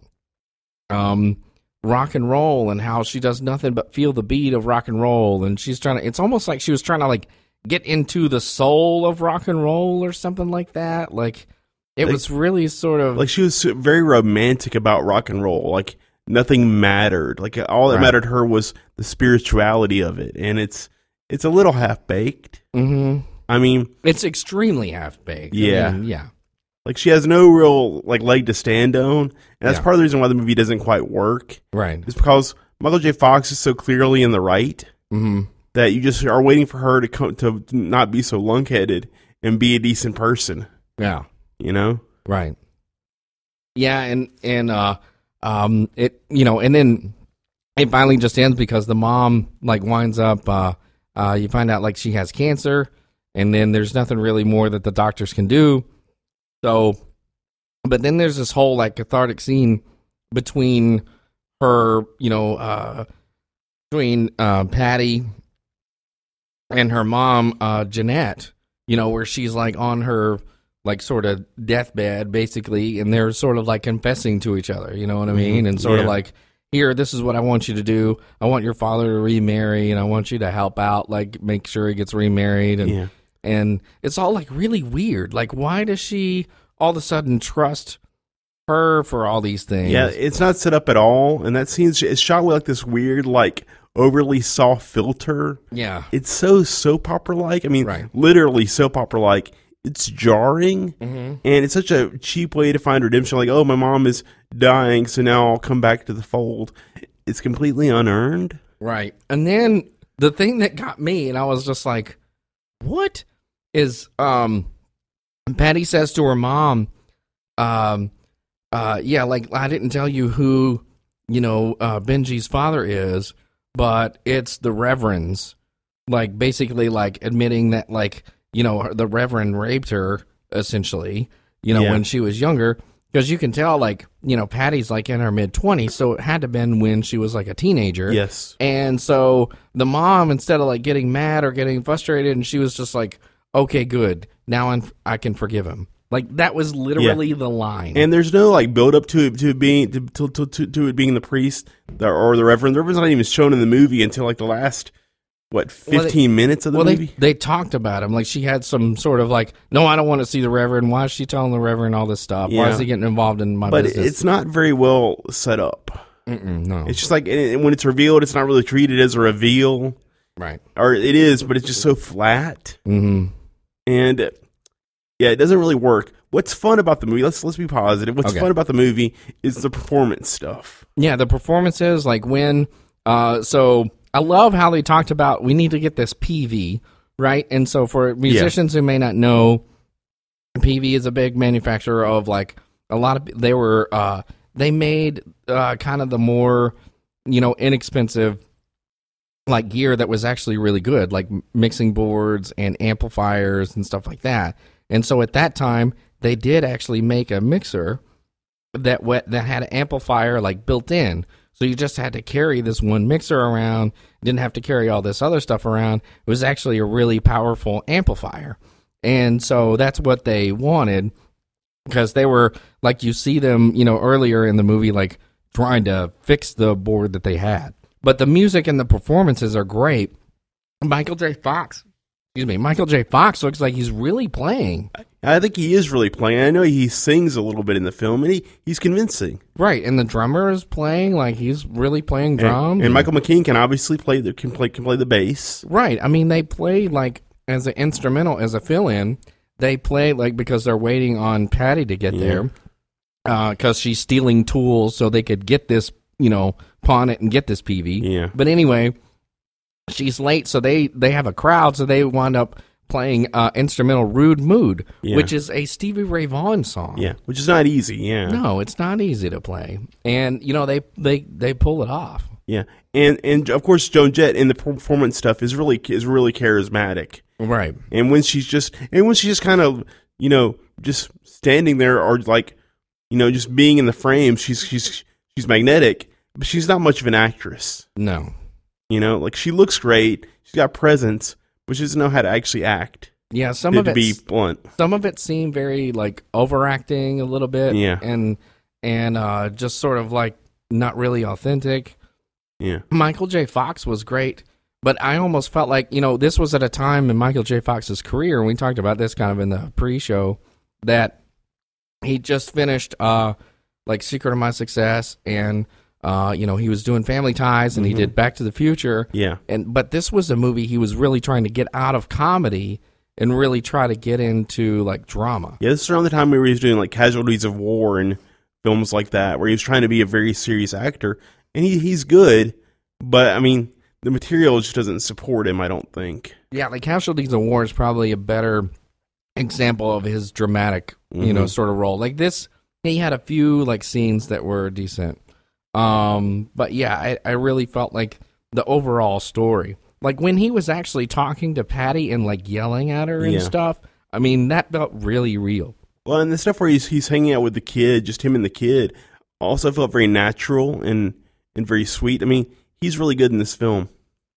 um rock and roll and how she does nothing but feel the beat of rock and roll, and she's trying to, it's almost like she was trying to like get into the soul of rock and roll or something like that. Like it Like- was really sort of Like, she was very romantic about rock and roll. Like, nothing mattered. Like, all that Right. mattered to her was the spirituality of it. And it's it's a little half-baked. hmm I mean, it's extremely half baked. Yeah. I mean, yeah, like, she has no real, like, leg to stand on. And that's Yeah. part of the reason why the movie doesn't quite work. right. Is because Michael J. Fox is so clearly in the right hmm that you just are waiting for her to come to not be so lunk-headed and be a decent person, Yeah, you know? right. Yeah, and and uh, um, it you know, and then it finally just ends because the mom like winds up. Uh, uh, you find out like she has cancer, and then there's nothing really more that the doctors can do. So, but then there's this whole like cathartic scene between her, you know, uh, between uh, Patty and her mom, uh, Jeanette, you know, where she's like on her like sort of deathbed basically, and they're sort of like confessing to each other, you know what I mean? And sort of Yeah. like, here, this is what I want you to do. I want your father to remarry, and I want you to help out, like make sure he gets remarried. And Yeah. and it's all like really weird. Like, why does she all of a sudden trust her for all these things? Yeah, it's not set up at all. And that scene is shot with like this weird, like, overly soft filter. Yeah. It's so soap opera like. I mean, Right. literally soap opera like. It's jarring, Mm-hmm. and it's such a cheap way to find redemption. Like, oh, my mom is dying, so now I'll come back to the fold. It's completely unearned. Right. And then the thing that got me, and I was just like, what is, um, Patty says to her mom, um, uh, yeah, like, I didn't tell you who, you know, uh, Benji's father is, but it's the Reverend's, like, basically, like, admitting that, like, you know, the Reverend raped her, essentially, you know, Yeah. when she was younger. Because you can tell, like, you know, Patty's, like, in her mid-twenties, so it had to have been when she was, like, a teenager. Yes. And so the mom, instead of, like, getting mad or getting frustrated, and she was just like, okay, good. Now I'm, I can forgive him. Like, that was literally the line. And there's no like build up to it to it being to to, to, to, to it being the priest or the reverend. The reverend's not even shown in the movie until like the last what Well, fifteen they- minutes of the well, movie. they, they talked about him. Like, she had some sort of, like, no, I don't want to see the Reverend. Why is she telling the Reverend all this stuff? Why Yeah. is he getting involved in my but business? it's not very well set up. Mm-mm, no. It's just like and when it's revealed, it's not really treated as a reveal, right. or it is, but it's just so flat. Mm-hmm. And uh, yeah, it doesn't really work. What's fun about the movie? Let's let's be positive. What's Okay. fun about the movie is the performance stuff. Yeah, the performances, like when, uh, so I love how they talked about we need to get this P V, right? And so for musicians who may not know, P V is a big manufacturer of like a lot of, they were, uh, they made uh, kind of the more, you know, inexpensive like gear that was actually really good, like mixing boards and amplifiers and stuff like that. And so at that time, they did actually make a mixer that wet, that had an amplifier like built in. So you just had to carry this one mixer around, didn't have to carry all this other stuff around. It was actually a really powerful amplifier. And so that's what they wanted, because they were like, you see them, you know, earlier in the movie, like trying to fix the board that they had. But the music and the performances are great. Michael J. Fox excuse me, Michael J. Fox looks like he's really playing. I think he is really playing. I know he sings a little bit in the film, and he, he's convincing. Right, and the drummer is playing like he's really playing drums. And, and Michael McKean can obviously play the can play can play the bass. Right, I mean they play like as an instrumental, as a fill-in. They play like because they're waiting on Patty to get Yeah. there because uh, she's stealing tools so they could get this, you know, pawn it and get this P V. Yeah. But anyway, she's late, so they they have a crowd, so they wind up playing uh, instrumental "Rude Mood," Yeah. which is a Stevie Ray Vaughan song. Yeah, which is not easy. Yeah, No, it's not easy to play, and you know they they they pull it off. yeah, and and of course Joan Jett in the performance stuff is really is really charismatic. Right. And when she's just and when she's just kind of you know just standing there or like you know just being in the frame, she's she's she's magnetic, but she's not much of an actress. No. You know, like she looks great, she's got presence, but she doesn't know how to actually act. Yeah, some to, of to it be blunt. some of it seemed very like overacting a little bit. Yeah. and and uh, just sort of like not really authentic. Yeah, Michael J. Fox was great, but I almost felt like, you know, this was at a time in Michael J. Fox's career, and we talked about this kind of in the pre-show, that he just finished uh, like Secret of My Success, and uh, you know, he was doing Family Ties, and he did Back to the Future. yeah, And but this was a movie he was really trying to get out of comedy and really try to get into like drama. yeah. This is around the time where he was doing like Casualties of War and films like that, where he was trying to be a very serious actor, and he he's good, but I mean, the material just doesn't support him. I don't think. Yeah, like Casualties of War is probably a better example of his dramatic, you know, Mhm. sort of role. Like this, he had a few like scenes that were decent. Um, but yeah, I, I really felt like the overall story, like when he was actually talking to Patty and like yelling at her and Yeah. stuff, I mean, that felt really real. Well, and the stuff where he's he's hanging out with the kid, just him and the kid, also felt very natural and and very sweet. I mean, he's really good in this film.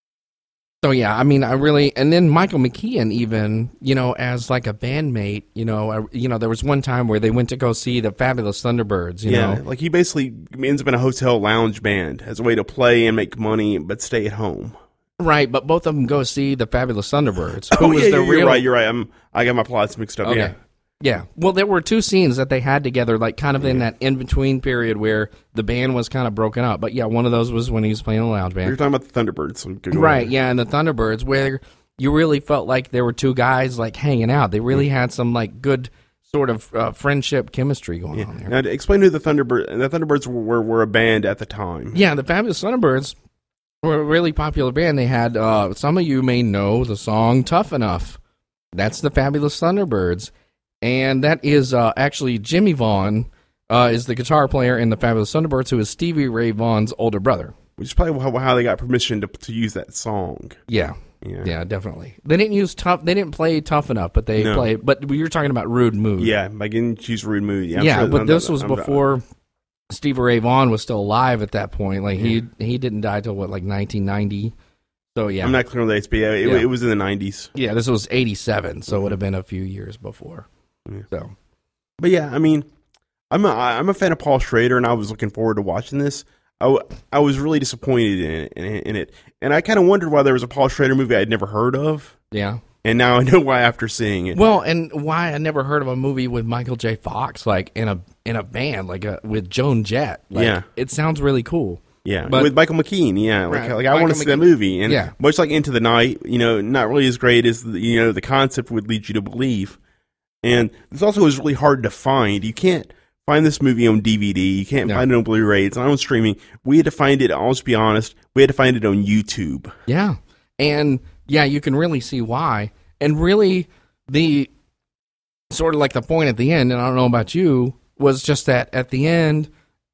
So yeah, I mean, I really, and then Michael McKean even, you know, as like a bandmate, you know, I, you know, there was one time where they went to go see the Fabulous Thunderbirds, you yeah, know. like he basically ends up in a hotel lounge band as a way to play and make money, but stay at home. Right, but both of them go see the Fabulous Thunderbirds. Who Oh, was yeah, the you're, real? you're right. You're right. I'm I got my plots mixed up. Okay. Yeah. Yeah. Well, there were two scenes that they had together, like kind of in that in between period where the band was kind of broken up. But yeah, one of those was when he was playing the lounge You're band. talking about the Thunderbirds. So go Right. ahead. Yeah, and the Thunderbirds, where you really felt like there were two guys like hanging out. They really had some like good sort of uh, friendship chemistry going on there. Now, to explain who the Thunderbirds. The Thunderbirds were were a band at the time. Yeah, the Fabulous Thunderbirds were a really popular band. They had, uh, some of you may know the song Tough Enough. That's the Fabulous Thunderbirds. And that is uh, actually Jimmy Vaughn uh, is the guitar player in the Fabulous Thunderbirds, who is Stevie Ray Vaughan's older brother. Which is probably how, how they got permission to to use that song. Yeah. Yeah. Yeah, definitely. They didn't use tough. They didn't play Tough Enough, but they No. played. But you're talking about Rude Mood. Yeah, I didn't choose Rude Mood. Yeah, I'm yeah, sure- but I'm- this I'm- was I'm- before Stevie Ray Vaughan was still alive at that point. Like he he didn't die till what, like nineteen ninety. So yeah, I'm not clear on the dates, but yeah, it, Yeah. it was in the nineties. yeah, this was eighty-seven, so it would have been a few years before. Yeah. So But yeah, I mean, I'm a, I'm a fan of Paul Schrader, and I was looking forward to watching this. I, w- I was really disappointed in it, in, in it, and I kind of wondered why there was a Paul Schrader movie I'd never heard of, yeah. and now I know why after seeing it. Well, and why I never heard of a movie with Michael J. Fox like in a in a band like a, with Joan Jett. Like, Yeah. it sounds really cool. Yeah, But- with Michael McKean. Yeah, like, Right, like I want Michael to see that McKean. movie, and Yeah. much like Into the Night, you know, not really as great as the, you know the concept would lead you to believe. And this also is really hard to find. You can't find this movie on D V D. You can't No. find it on Blu-ray. It's not on streaming. We had to find it. I'll just be honest. We had to find it on YouTube. Yeah, and yeah, you can really see why. And really, the sort of like the point at the end, and I don't know about you, was just that at the end,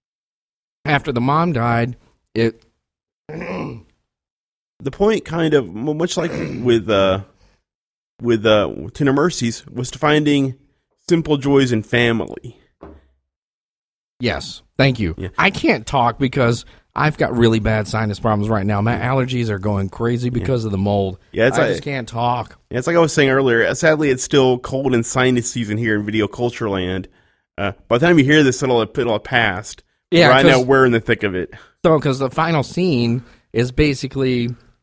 after the mom died, it. The point, kind of much like with uh, with uh, Tender Mercies, was to finding simple joys in family. Yes, thank you. Yeah. I can't talk because I've got really bad sinus problems right now. My allergies are going crazy because of the mold. Yeah, it's I like- just can't talk. Yeah, it's like I was saying earlier. Sadly, it's still cold and sinus season here in Video Culture Land. Uh, by the time you hear this, it'll it'll have passed. Yeah, right now 'cause- we're in the thick of it. So, because the final scene is basically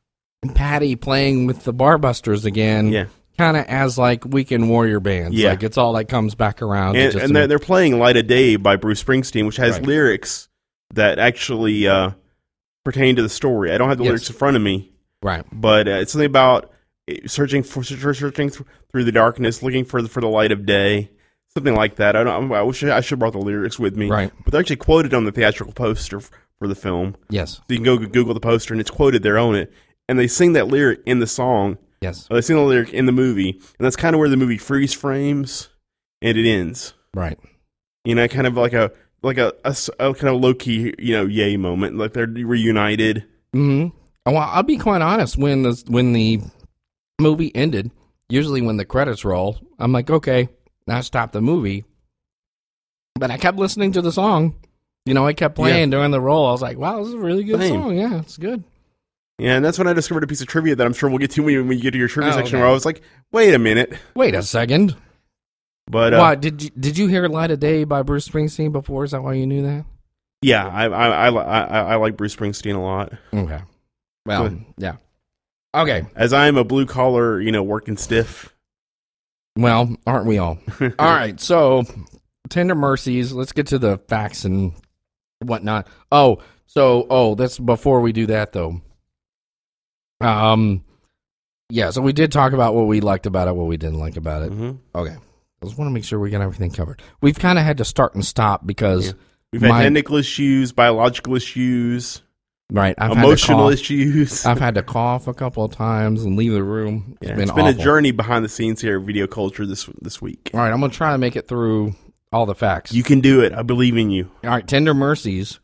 Patty playing with the Barbusters again. Yeah. Kind of as like weekend warrior bands. Yeah. Like it's all like comes back around. And, just and they're, they're playing Light of Day by Bruce Springsteen, which has Right. lyrics that actually uh, pertain to the story. I don't have the Yes. lyrics in front of me, right. but uh, it's something about searching for searching through the darkness, looking for the, for the light of day, something like that. I don't. I wish I should have brought the lyrics with me. Right. But they're actually quoted on the theatrical poster for the film. Yes. So you can go Google the poster, and it's quoted there on it. And they sing that lyric in the song. Yes. Or they sing the lyric in the movie, and that's kind of where the movie freeze frames, and it ends. Right. You know, kind of like a like a, a, a kind of low key, you know, yay moment, like they're reunited. Hmm. Well, I'll be quite honest. When the when the movie ended, usually when the credits roll, I'm like, okay, now stop the movie. But I kept listening to the song. You know, I kept playing Yeah. during the roll. I was like, wow, this is a really good Same. song. Yeah, it's good. Yeah, and that's when I discovered a piece of trivia that I'm sure we'll get to when we get to your trivia Oh, section. okay. Where I was like, wait a minute, Wait a second. but uh, Why did you did you hear "Light of Day" by Bruce Springsteen before? Is that why you knew that? yeah, I I, I I I like Bruce Springsteen a lot. Okay. Well, Good. yeah. Okay. As I'm a blue collar, you know, working stiff. Well, aren't we all? All right. So, Tender Mercies. Let's get to the facts and whatnot. Oh, so oh, that's before we do that though. Um, yeah. So we did talk about what we liked about it, what we didn't like about it. hmm Okay. I just want to make sure we got everything covered. We've kind of had to start and stop because Yeah. We've had my- technical issues, biological issues, right, I've emotional had to cough. issues. I've had to cough a couple of times and leave the room. It's yeah, been it's been awful. a journey behind the scenes here at Video Culture this this week. All right, I'm gonna try to make it through all the facts. You can do it. I believe in you. All right, Tender Mercies.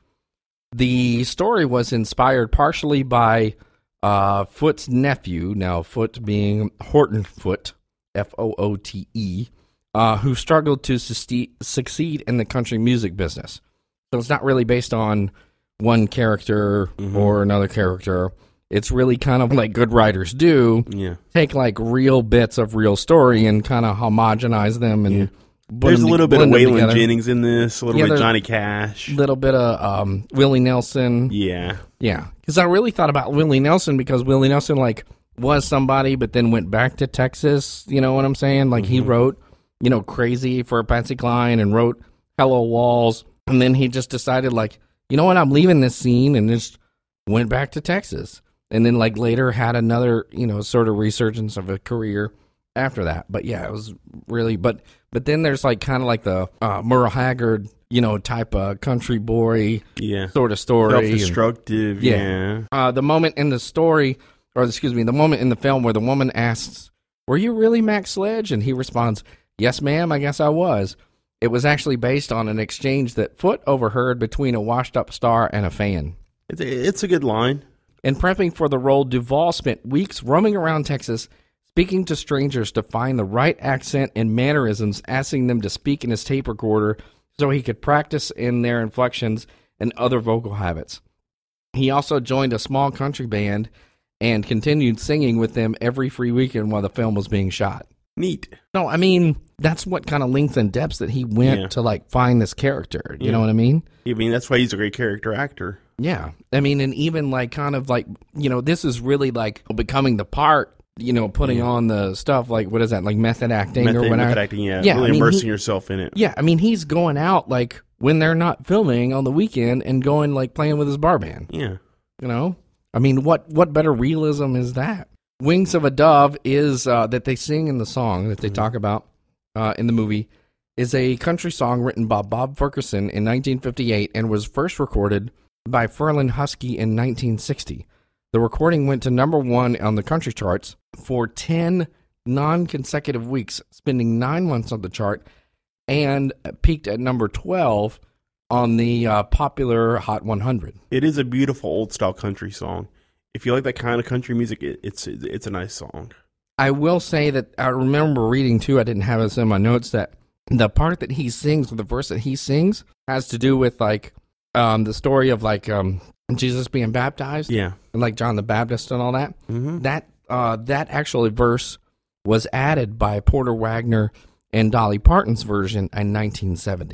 The story was inspired partially by uh, Foot's nephew, now Foot being Horton Foote, F O O T E, uh, who struggled to suste- succeed in the country music business. So it's not really based on one character Mhm. or another character. It's really kind of like good writers do, Yeah. take like real bits of real story and kind of homogenize them and Yeah. put There's a them- little bit of blend them Waylon together. Jennings in this, a little Yeah, bit of there- Johnny Cash. little bit of um, Willie Nelson. Yeah. Yeah, because I really thought about Willie Nelson because Willie Nelson like was somebody, but then went back to Texas. You know what I'm saying? Like he Mhm. wrote, you know, Crazy for Patsy Cline and wrote Hello Walls, and then he just decided like, you know what, I'm leaving this scene and just went back to Texas, and then like later had another, you know, sort of resurgence of a career after that. But yeah, it was really, but but then there's like kind of like the uh, Merle Haggard, you know, type of country boy Yeah. sort of story. and- Self-destructive. Yeah. Yeah. uh, the moment in the story, or excuse me, the moment in the film where the woman asks, "Were you really Max Sledge?" and he responds, "Yes, ma'am, I guess I was." It was actually based on an exchange that Foote overheard between a washed-up star and a fan. It's a, it's a good line. In prepping for the role, Duvall spent weeks roaming around Texas, speaking to strangers to find the right accent and mannerisms, asking them to speak in his tape recorder so he could practice in their inflections and other vocal habits. He also joined a small country band and continued singing with them every free weekend while the film was being shot. Neat. No, I mean, that's what kind of length and depths that he went Yeah. to, like, find this character. You Yeah. know what I mean? I mean, that's why he's a great character actor. Yeah. I mean, and even, like, kind of like, you know, this is really, like, becoming the part, you know, putting Yeah. on the stuff, like, what is that, like, method acting Method, or whatever? method acting, yeah. Yeah, really I mean, immersing he- yourself in it. Yeah, I mean, he's going out, like, when they're not filming on the weekend and going, like, playing with his bar band. Yeah. You know, I mean, what what better realism is that? "Wings of a Dove" is uh, that they sing in the song that they Mhm. talk about uh, in the movie is a country song written by Bob Ferguson in nineteen fifty-eight and was first recorded by Ferlin Husky in nineteen sixty. The recording went to number one on the country charts for ten non-consecutive weeks, spending nine months on the chart, and peaked at number twelve on the uh, popular Hot one hundred. It is a beautiful old style country song. If you like that kind of country music, it, it's it's a nice song. I will say that I remember reading too, I didn't have this in my notes, that the part that he sings, the verse that he sings, has to do with like um, the story of like um, Jesus being baptized, Yeah. and like John the Baptist and all that. Mm-hmm. That uh, that actually verse was added by Porter Wagner and Dolly Parton's version in nineteen seventy.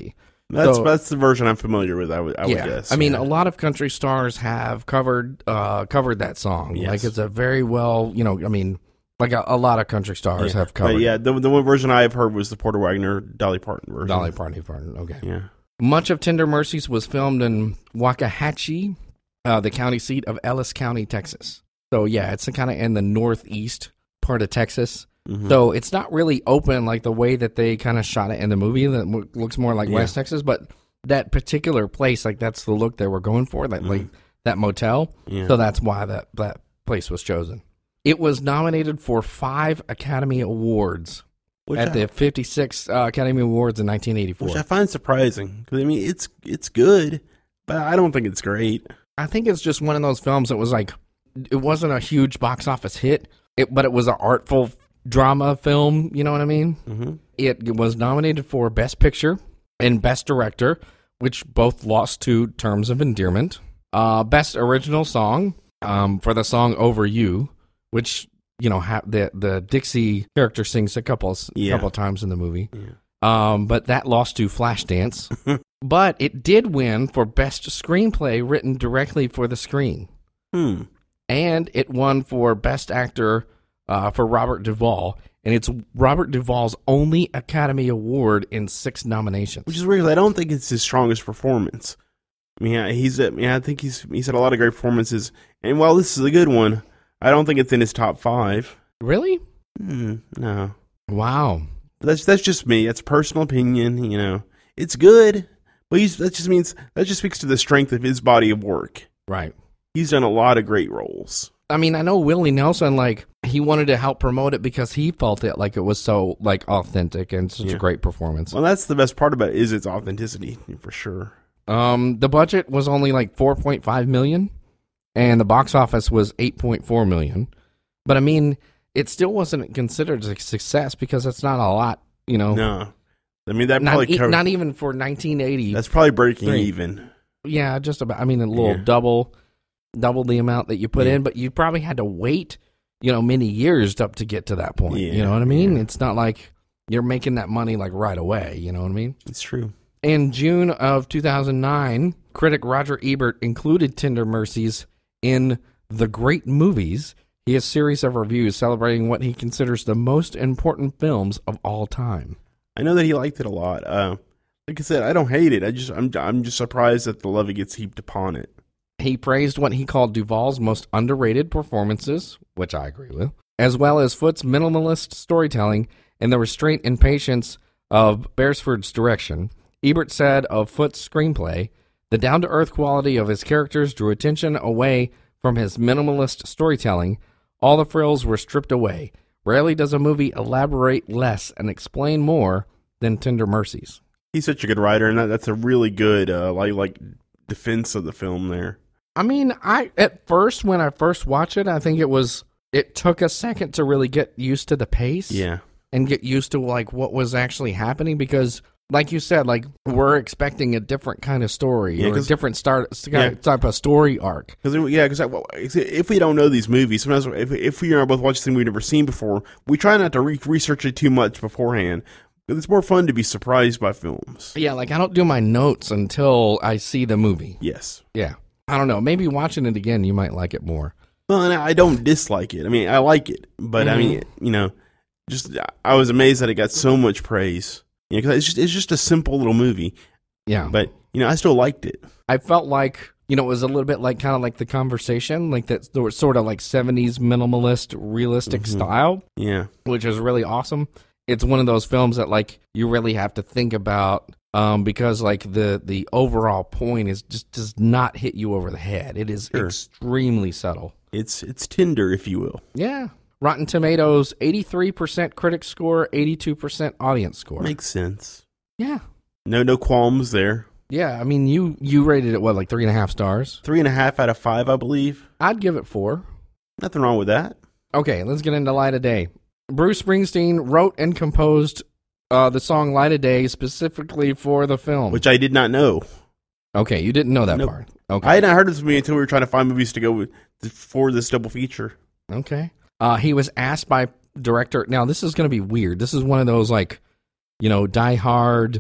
That's So- that's the version I'm familiar with. I would, I would guess. I mean, yeah. a lot of country stars have covered uh, covered that song. Yes. Like it's a very well, you know, I mean, like a, a lot of country stars yeah. have covered. But yeah, the the one version I've heard was the Porter Wagner Dolly Parton version. Dolly Parton, Parton. Okay. Yeah. Much of Tender Mercies was filmed in Waxahachie, uh, the county seat of Ellis County, Texas. So yeah, it's kind of in the northeast part of Texas. Mhm. So it's not really open like the way that they kind of shot it in the movie. That mo- looks more like Yeah. West Texas, but that particular place, like that's the look they were going for. That like that motel. Yeah. So that's why that that place was chosen. It was nominated for five Academy Awards Which at I, the fifty-sixth uh, Academy Awards in nineteen eighty-four. which I find surprising because I mean it's it's good, but I don't think it's great. I think it's just one of those films that was like, it wasn't a huge box office hit, it, but it was an artful drama film. You know what I mean? Mm-hmm. It, it was nominated for Best Picture and Best Director, which both lost to Terms of Endearment. Uh, Best Original Song um, for the song Over You, which, you know, ha- the the Dixie character sings a couple Yeah. couple times in the movie. Yeah. Um, but that lost to Flashdance. But it did win for Best Screenplay written directly for the screen. Hmm. And it won for Best Actor uh, for Robert Duvall. And it's Robert Duvall's only Academy Award in six nominations. Which is weird. 'Cause I don't think it's his strongest performance. I mean, yeah, he's. I mean, I think he's. He's had a lot of great performances. And while this is a good one, I don't think it's in his top five. Really? Hmm, no, Wow. but that's that's just me. That's personal opinion. You know, it's good, but he's, that just means that just speaks to the strength of his body of work. Right. He's done a lot of great roles. I mean, I know Willie Nelson, like, he wanted to help promote it because he felt it like it was so, like, authentic and such Yeah. a great performance. Well, that's the best part about it, is its authenticity, for sure. Um, the budget was only like four point five million, and the box office was eight point four million. But I mean, it still wasn't considered a success because it's not a lot, you know. No, I mean that not, probably e- covered, not even for nineteen eighty. that's probably breaking three. even. Yeah, just about. I mean, a little Yeah. double, double the amount that you put Yeah. in, but you probably had to wait, you know, many years up to get to that point. Yeah, You know what I mean? yeah. It's not like you're making that money like right away. You know what I mean? It's true. In June of two thousand nine, critic Roger Ebert included Tender Mercies in The Great Movies. He has a series of reviews celebrating what he considers the most important films of all time. I know that he liked it a lot. Uh, like I said, I don't hate it. I just I'm I'm just surprised that the love gets heaped upon it. He praised what he called Duvall's most underrated performances, which I agree with, as well as Foote's minimalist storytelling and the restraint and patience of Beresford's direction. Ebert said of Foote's screenplay, the down-to-earth quality of his characters drew attention away from his minimalist storytelling. All the frills were stripped away. Rarely does a movie elaborate less and explain more than Tender Mercies. He's such a good writer, and that, that's a really good uh, like like defense of the film there. I mean, I at first, when I first watched it, I think it was, it took a second to really get used to the pace. Yeah, And get used to like what was actually happening because, like you said, like we're expecting a different kind of story Yeah, or a 'cause- different start Yeah. type of story arc. because yeah, because if we don't know these movies, sometimes if if we are both watching something we've never seen before, we try not to re- research it too much beforehand. Because it's more fun to be surprised by films. Yeah, like I don't do my notes until I see the movie. Yes. Yeah, I don't know. Maybe watching it again, you might like it more. Well, and I don't dislike it. I mean, I like it, but I mean, you know, just I was amazed that it got so much praise. You know, 'cause it's just it's just a simple little movie, Yeah, but you know, I still liked it. I felt like, you know, it was a little bit like kind of like The Conversation, like that sort of like seventies minimalist, realistic Mhm. style, Yeah, which is really awesome. It's one of those films that like you really have to think about um, because like the the overall point is just does not hit you over the head. It is Sure. extremely subtle. it's it's tender, if you will. Yeah. Rotten Tomatoes, eighty-three percent critic score, eighty-two percent audience score. Makes sense. Yeah. No, no qualms there. Yeah, I mean, you you rated it, what, like three and a half stars? Three and a half out of five, I believe. I'd give it four. Nothing wrong with that. Okay, let's get into Light of Day. Bruce Springsteen wrote and composed uh, the song Light of Day specifically for the film. Which I did not know. Okay, you didn't know that Nope. part. Okay. I had not heard of this movie until we were trying to find movies to go with for this double feature. Okay. Uh, he was asked by director. Now, this is going to be weird. This is one of those, like, you know, Die Hard,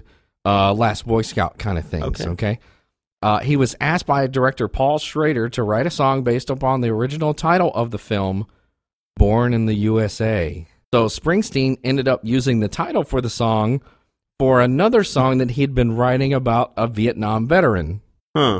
uh, Last Boy Scout kind of things. Okay. Okay. Uh, he was asked by director Paul Schrader to write a song based upon the original title of the film, Born in the U S A. So Springsteen ended up using the title for the song for another song that he'd been writing about a Vietnam veteran. Huh.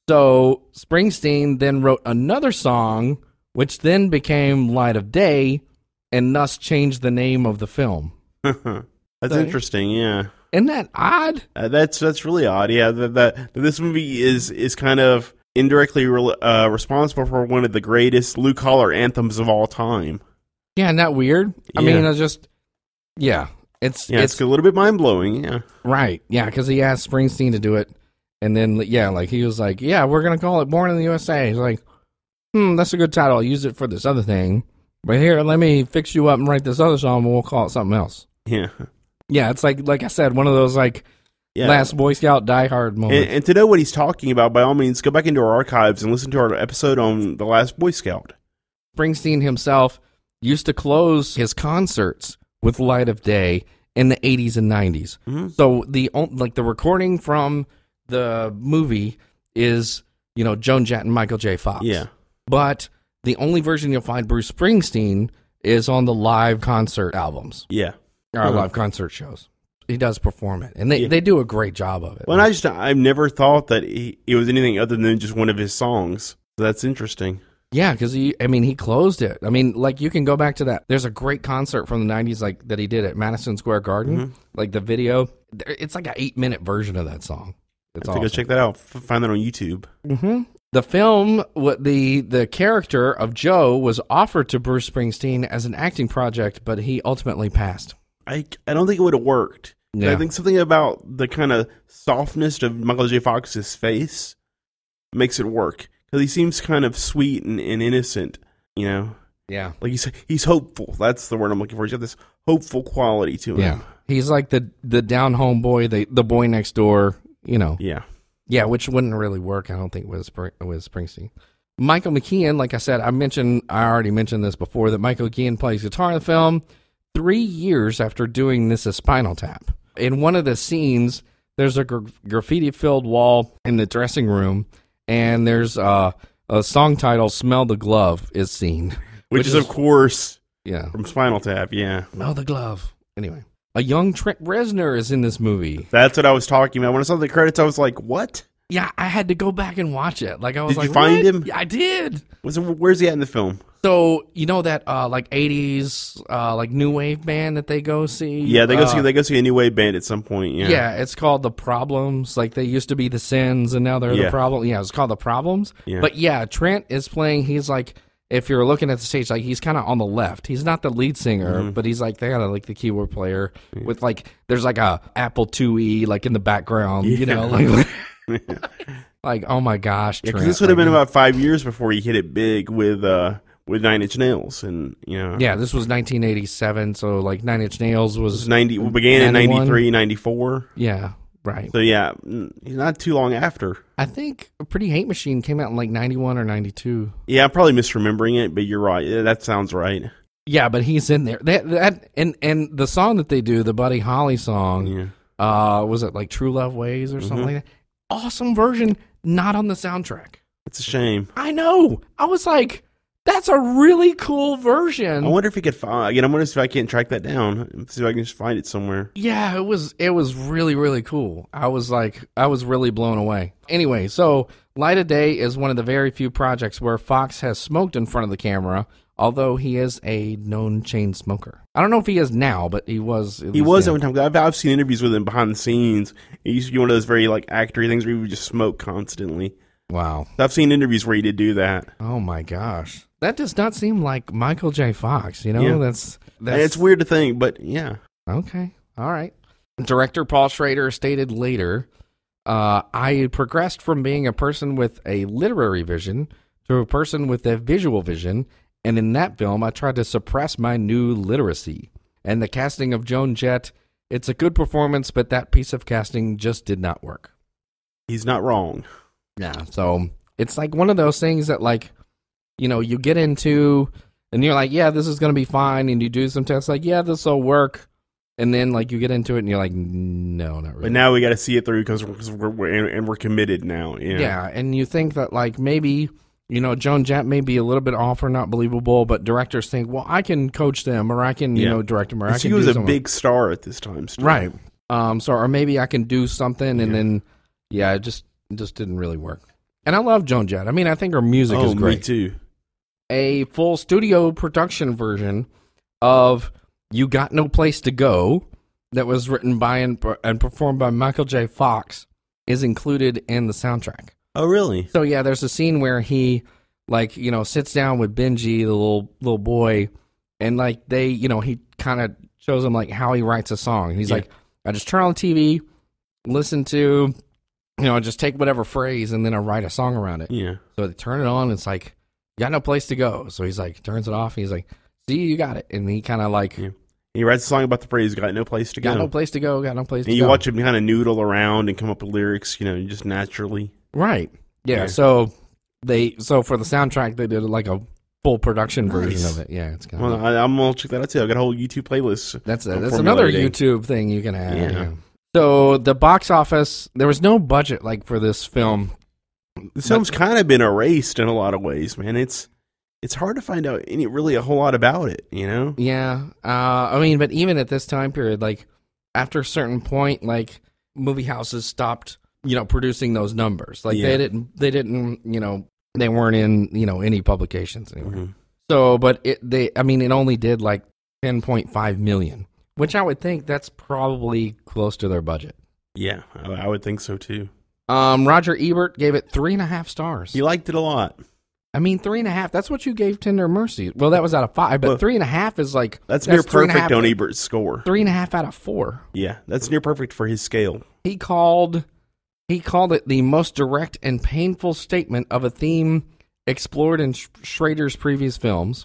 So Springsteen then wrote another song, which then became Light of Day, and thus changed the name of the film. That's So- interesting, yeah. Isn't that odd? Uh, that's that's really odd. Yeah, that, that, that this movie is is kind of indirectly re- uh, responsible for one of the greatest blue collar anthems of all time. Yeah, isn't that weird? I Yeah. mean, it's just, yeah, it's Yeah, it's, it's a little bit mind blowing. Yeah, right. Yeah, because he asked Springsteen to do it, and then yeah, like he was like, yeah, we're gonna call it Born in the U S A. He's like, hmm, that's a good title. I'll use it for this other thing, but here, let me fix you up and write this other song, and we'll call it something else. yeah, Yeah, it's like like I said, one of those like yeah. Last Boy Scout Die Hard moments. And, and to know what he's talking about, by all means, go back into our archives and listen to our episode on the Last Boy Scout. Springsteen himself used to close his concerts with Light of Day in the eighties and nineties. Mhm. So the on- like the recording from the movie is, you know, Joan Jett and Michael J. Fox. Yeah, But the only version you'll find Bruce Springsteen is on the live concert albums yeah. or Uh-huh. live concert shows. He does perform it, and they, Yeah. they do a great job of it. Well, and I just I've never thought that he, it was anything other than just one of his songs. So that's interesting. Yeah, because he, I mean, he closed it. I mean, like you can go back to that. There's a great concert from the nineties, like that he did at Madison Square Garden. Mhm. Like the video, it's like an eight minute version of that song. It's I have to go awesome. check that out. F- find that on YouTube. Mm-hmm. The film, what the the character of Joe was offered to Bruce Springsteen as an acting project, but he ultimately passed. I I don't think it would have worked. Yeah. I think something about the kind of softness of Michael J. Fox's face makes it work, because he seems kind of sweet and, and innocent. You know, Yeah, like he's he's hopeful. That's the word I'm looking for. He's got this hopeful quality to him. yeah. He's like the the down home boy, the the boy next door. You know. Yeah. Yeah, which wouldn't really work, I don't think, with Spring, with Springsteen. Michael McKean, like I said, I mentioned, I already mentioned this before, that Michael McKean plays guitar in the film three years after doing This Is Spinal Tap. In one of the scenes, there's a gra- graffiti-filled wall in the dressing room, and there's uh, a song title, Smell the Glove, is seen. Which, Which is, is- of course, Yeah. from Spinal Tap. Yeah. Smell the Glove. Anyway. A young Trent Reznor is in this movie. That's what I was talking about. When I saw the credits, I was like, what? Yeah, I had to go back and watch it. Like I was Did like, you find what? him? Yeah, I did. Was it, where's he at in the film? So you know that uh, like eighties uh, like new wave band that they go see. Yeah, they go Uh, see they go see a New Wave band at some point. Yeah. Yeah, it's called The Problems. Like they used to be the Sins, and now they're Yeah. the Problem. Yeah, it's called The Problems. Yeah. But yeah, Trent is playing. He's like, if you're looking at the stage, like he's kind of on the left. He's not the lead singer, Mm-hmm. but he's like they got like the keyboard player with like there's like a Apple two E like in the background. You know, like like oh my gosh, Yeah, Trent. because this would have like, been about five years before he hit it big with uh with Nine Inch Nails, and you know, Yeah, this was nineteen eighty-seven, so like Nine Inch Nails it was was ninety began in ninety-one. ninety-three, ninety-four. yeah, right. So yeah, mm, not too long after. I think Pretty Hate Machine came out in like ninety-one or ninety-two. Yeah, I'm probably misremembering it, but you're right. Yeah, that sounds right. Yeah, but he's in there. That that and and the song that they do, the Buddy Holly song, Yeah. uh, was it like True Love Ways or something Mhm. like that? Awesome version, not on the soundtrack. It's a shame. I know. I was like, that's a really cool version. I wonder if he could find. Again, I'm wondering if I can't track that down. See if I can just find it somewhere. Yeah, it was it was really really cool. I was like I was really blown away. Anyway, so Light of Day is one of the very few projects where Fox has smoked in front of the camera, although he is a known chain smoker. I don't know if he is now, but he was. at He least was then. at one time. I've, I've seen interviews with him behind the scenes. He used to be one of those very like actory things where he would just smoke constantly. Wow. I've seen interviews where he did do that. Oh my gosh. That does not seem like Michael J. Fox, you know? Yeah. That's And that's it's weird to think, but yeah. Okay. All right. Director Paul Schrader stated later, uh, I progressed from being a person with a literary vision to a person with a visual vision, and in that film, I tried to suppress my new literacy. And the casting of Joan Jett, it's a good performance, but that piece of casting just did not work. He's not wrong. Yeah. So it's like one of those things that, like, you know, you get into and you're like, yeah, this is going to be fine. And you do some tests like, yeah, this will work. and then like you get into it and you're like, no, not really. But now we got to see it through because we're, we're and we're committed now. Yeah. yeah, and you think that like maybe you know Joan Jett may be a little bit off or not believable, but directors think, well, I can coach them or I can you Yeah. know direct them or I She can. was do a something. big star at this time, still. right. Um, so or maybe I can do something, and Yeah. then yeah, it just it just didn't really work. And I love Joan Jett. I mean, I think her music Oh, is great. me too. A full studio production version of "You Got No Place to Go" that was written by and, and performed by Michael J. Fox is included in the soundtrack. Oh, really? So yeah, there's a scene where he like you know sits down with Benji, the little little boy, and like they you know he kind of shows him like how he writes a song. He's Yeah. like, I just turn on the T V, listen to, you know, just take whatever phrase and then I write a song around it. Yeah. So they turn it on, it's like, got no place to go. So he's like, turns it off. He's like, see, you got it. And he kind of like, Yeah. He writes a song about the phrase "got no place to got go." no place to go, got no place and to you go. watch him kind of noodle around and come up with lyrics, you know, just naturally. Right. Yeah, Yeah. So they, so for the soundtrack, they did like a full production Nice. version of it. Yeah, it's kind of, Well, I, I'm gonna check that out too. I've got a whole YouTube playlist. that's a, I'm that's another formulating. YouTube thing you can have. Yeah. Yeah. So the box office, there was no budget like for this film. This film's kind of been erased in a lot of ways, man. It's it's hard to find out any really a whole lot about it, you know. Yeah, uh, I mean, but even at this time period, like after a certain point, like movie houses stopped, you know, producing those numbers. Like Yeah. they didn't, they didn't, you know, they weren't in, you know, any publications anymore. Mhm. So, but it, they, I mean, it only did like ten point five million, which I would think that's probably close to their budget. Yeah, I, I would think so too. Um, Roger Ebert gave it three and a half stars. He liked it a lot. I mean, three and a half. That's what you gave Tender Mercy. Well, that was out of five, but Well, three and a half is like That's, near three and a perfect half- on Ebert's score. Three and a half out of four. Yeah, that's near perfect for his scale. He called he called it the most direct and painful statement of a theme explored in Sch- Schrader's previous films,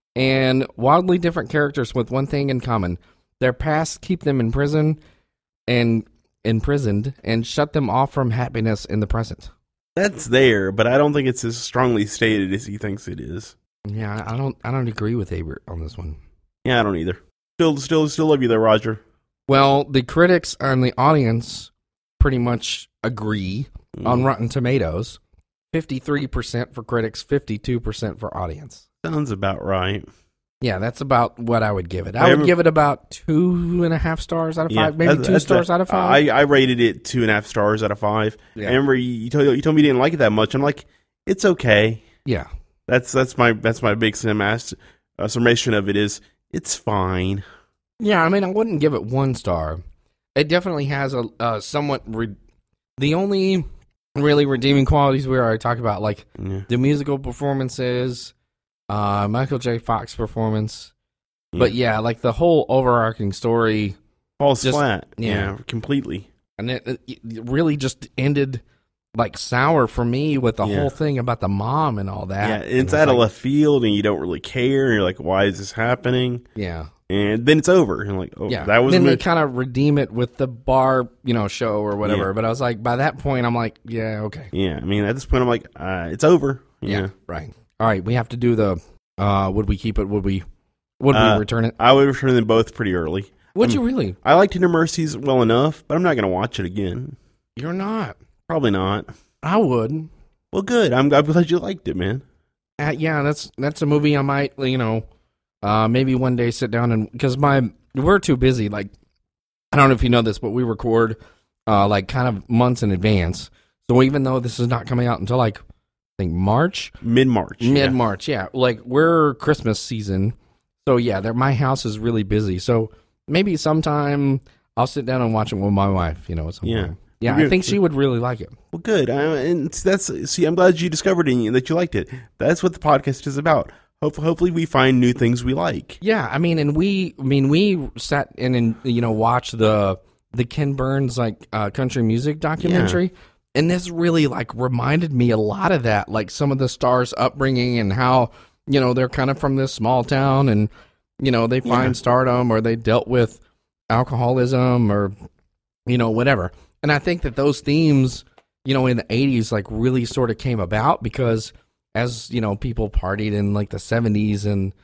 and wildly different characters with one thing in common: their past keep them in prison and imprisoned and shut them off from happiness in the present. That's there, but I don't think it's as strongly stated as he thinks it is. Yeah, I don't I don't agree with Ebert on this one. Yeah, I don't either. Still, still, still love you there, Roger. Well, the critics and the audience pretty much agree on Mm. Rotten Tomatoes. fifty-three percent for critics, fifty-two percent for audience. Sounds about right. Yeah, that's about what I would give it. I I would rem- give it about two and a half stars out of Yeah, five, maybe that's- two that's stars the- out of five. I, I rated it two and a half stars out of five. Yeah. I remember you, you told you told me you didn't like it that much. I'm like, it's okay. yeah, That's that's my that's my big summas- uh, summation of it is it's fine. yeah. I mean, I wouldn't give it one star. It definitely has a uh, somewhat. Re- the only really redeeming qualities where I talk about like Yeah. the musical performances, uh, Michael J. Fox performance. But yeah, like the whole overarching story, Falls just- flat. yeah. Yeah, completely. and it, it it really just ended like sour for me with the Yeah. whole thing about the mom and all that. Yeah, And it's out of like, left field, and you don't really care. And you're like, why is this happening? yeah, And then it's over. And like, oh, yeah. that was then they meant- kind of redeem it with the bar, you know, show or whatever. Yeah. But I was like, by that point, I'm like, yeah, okay, yeah. I mean, at this point, I'm like, uh, it's over. yeah, Yeah. right. All right, we have to do the. Uh, would we keep it? Would we? Would Uh, we return it? I would return them both pretty early. Would I'm- you really? I like Tender Mercies well enough, but I'm not going to watch it again. You're not. Probably not. I would. Well, good. I'm, I'm glad you liked it, man. Uh, yeah, that's that's a movie I might, you know, uh, maybe one day sit down and because my we're too busy. Like, I don't know if you know this, but we record uh, like kind of months in advance. So even though this is not coming out until like I think March, Mid March. mid March, yeah, like we're Christmas season. So yeah, there- my house is really busy. So maybe sometime I'll sit down and watch it with my wife. You know, at some Yeah. point. Yeah, We're I think good. she would really like it. Well, good. Uh, and that's see, I'm glad you discovered it and that you liked it. That's what the podcast is about. Hopefully, hopefully we find new things we like. Yeah, I mean, and we, I mean, we sat in and you know watched the the Ken Burns like uh, country music documentary, and this really like reminded me a lot of that, like some of the stars' upbringing and how you know they're kind of from this small town, and you know they find Yeah. stardom or they dealt with alcoholism or you know whatever. And I think that those themes, you know, in the eighties, like really sort of came about because as you know people partied in like the seventies and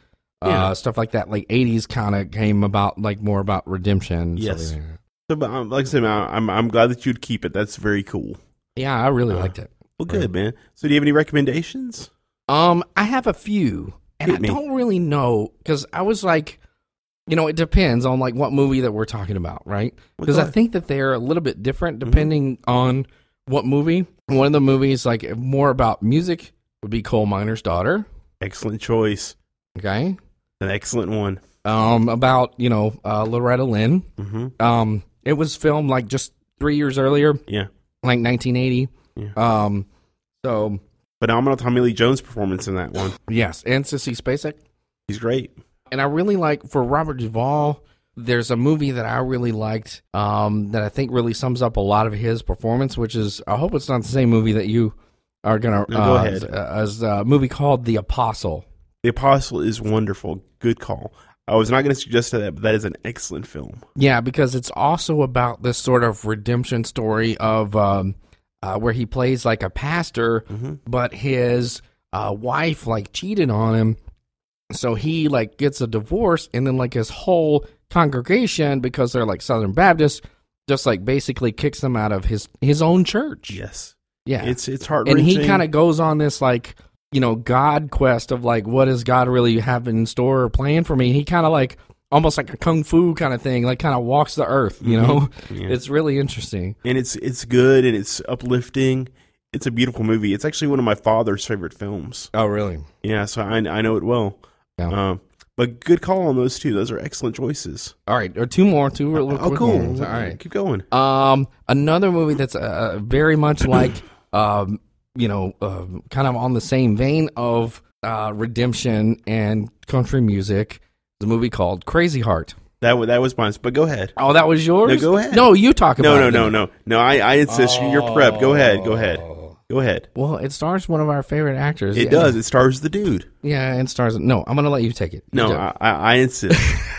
Yeah. uh, stuff like that. Like eighties kind of came about, like more about redemption. Yes. So, So, but, um, like I said, man, I'm I'm glad that you'd keep it. That's very cool. yeah, I really Uh, liked it. Well, good, man. So, do you have any recommendations? Um, I have a few, and Hit I me. don't really know because I was like, you know, it depends on like what movie that we're talking about, right? Well, Because go I ahead. think that they're a little bit different depending on what movie. One of the movies, like more about music, would be Coal Miner's Daughter. Excellent choice. Okay. An excellent one. Um, about you know uh, Loretta Lynn. Mm-hmm. Um, it was filmed like just three years earlier, Yeah. like nineteen eighty. Yeah. Um, so Phenomenal Tommy Lee Jones performance in that one. yes, and Sissy Spacek. He's great. And I really like, for Robert Duvall, there's a movie that I really liked um, that I think really sums up a lot of his performance, which is, I hope it's not the same movie that you are going to, No, go uh, ahead. as, as a movie called The Apostle. The Apostle is wonderful. Good call. I was not going to suggest that, but that is an excellent film. Yeah, because it's also about this sort of redemption story of um, uh, where he plays like a pastor, Mm-hmm. but his uh, wife like cheated on him. So he like gets a divorce, and then like his whole congregation, because they're like Southern Baptists, just like basically kicks them out of his his own church. Yes. Yeah, It's it's heart and wrenching. he kind of goes on this like you know God quest of like what does God really have in store or plan for me. He kind of like almost like a kung fu kind of thing, like kind of walks the earth. You know, Yeah. it's really interesting. and it's it's good and it's uplifting. It's a beautiful movie. It's actually one of my father's favorite films. Oh, really? Yeah, so I I know it well. Yeah. Um, but good call on those two. Those are excellent choices. All right, or two more, two real Oh, quick cool. ones. All right. Keep going. Um, another movie that's uh, very much like, um, you know, uh, kind of on the same vein of uh, redemption and country music. The movie called Crazy Heart. That wa- that was mine. But go ahead. Oh, that was yours? No, go ahead. No, you talk about No, it. no, no, no, no. I I insist. You're prep. Go ahead. Go ahead. Go ahead. Well, it stars one of our favorite actors. It yeah. does. It stars the dude. Yeah, it stars. No, I'm going to let you take it. No, You do. I, I, I insist.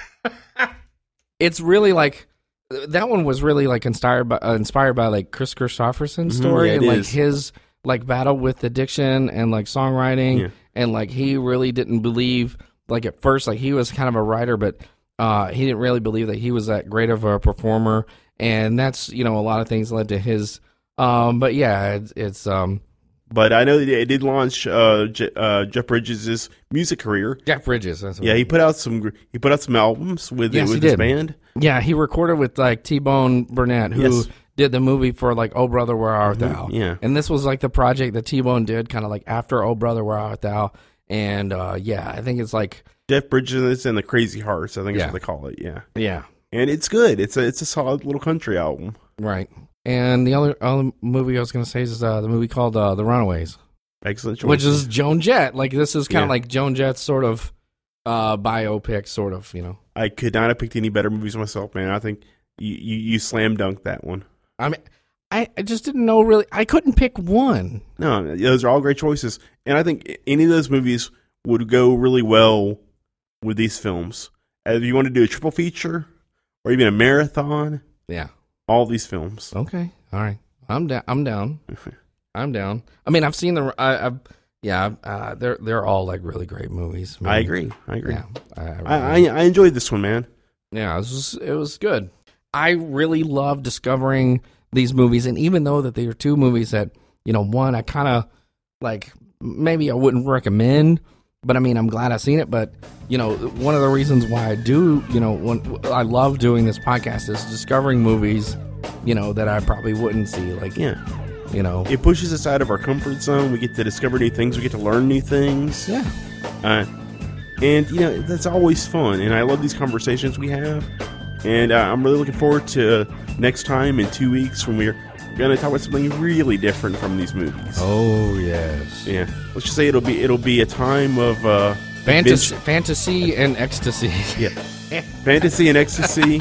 It's really like that one was really like inspired by uh, inspired by like Chris Christopherson's story yeah, it and like is. his like battle with addiction and like songwriting Yeah. and like he really didn't believe like at first like he was kind of a writer but uh he didn't really believe that he was that great of a performer, and that's you know a lot of things led to his um but yeah it's, it's um But I know that it did launch uh, Je- uh, Jeff Bridges' music career. Jeff Bridges. That's what Yeah, he put out some gr- he put out some albums with Yes, with he his did. band. Yeah, he recorded with like T-Bone Burnett, who Yes. did the movie for like Oh Brother Where Art Thou. yeah. And this was like the project that T-Bone did kind of like after Oh Brother Where Art Thou. And uh, yeah, I think it's like, Jeff Bridges and the Crazy Hearts, I think is Yeah. what they call it. Yeah, yeah, and it's good. It's a it's a solid little country album. right. And the other, other movie I was going to say is uh, the movie called uh, The Runaways, Excellent choice. which is Joan Jett. Like this is kind of Yeah. like Joan Jett's sort of uh, biopic, sort of, you know. I could not have picked any better movies myself, man. I think you you, you slam dunked that one. I mean, I, I just didn't know really. I couldn't pick one. No, those are all great choices, and I think any of those movies would go really well with these films. If you want to do a triple feature or even a marathon, Yeah. all these films. Okay. All right. I'm down. I'm down. I'm down. I mean, I've seen the. I, I've yeah. Uh, they're they're all like really great movies. I agree. I agree. Yeah. I, I, I, I I enjoyed this one, man. yeah. It was it was good. I really love discovering these movies, and even though that they are two movies that you know, one I kind of like maybe I wouldn't recommend, but I mean I'm glad I've seen it. But you know, one of the reasons why I do, you know, when I love doing this podcast is discovering movies, you know, that I probably wouldn't see. Like Yeah, you know, it pushes us out of our comfort zone. We get to discover new things. We get to learn new things. yeah. Uh, and you know that's always fun. And I love these conversations we have. And uh, I'm really looking forward to next time in two weeks when we're going to talk about something really different from these movies. Oh yes. Yeah, let's just say it'll be it'll be a time of uh, Fantasy, adventure- fantasy and ecstasy. yeah, fantasy and ecstasy,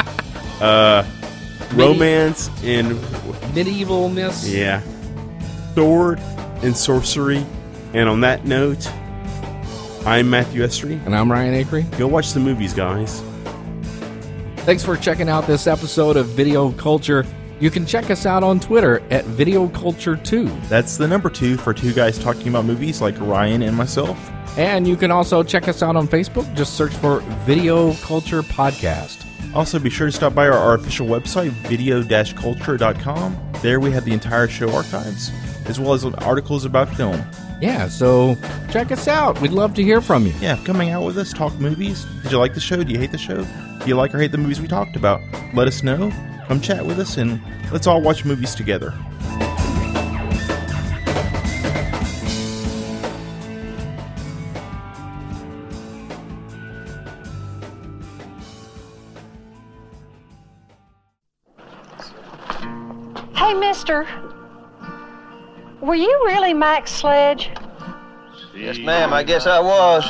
uh, romance and Medievalness. yeah, sword and sorcery. And on that note, I'm Matthew Estrie. And I'm Ryan Acree. Go watch the movies, guys. Thanks for checking out this episode of Video Culture. You can check us out on Twitter at Video Culture two. That's the number two for two guys talking about movies like Ryan and myself. And you can also check us out on Facebook. Just search for Video Culture Podcast. Also, be sure to stop by our, our official website, video dash culture dot com. There we have the entire show archives, as well as articles about film. Yeah, so check us out. We'd love to hear from you. Yeah, come hang out with us, talk movies. Did you like the show? Do you hate the show? Do you like or hate the movies we talked about? Let us know. Come chat with us, and let's all watch movies together. Hey, mister, were you really Max Sledge? Yes, ma'am, I guess I was.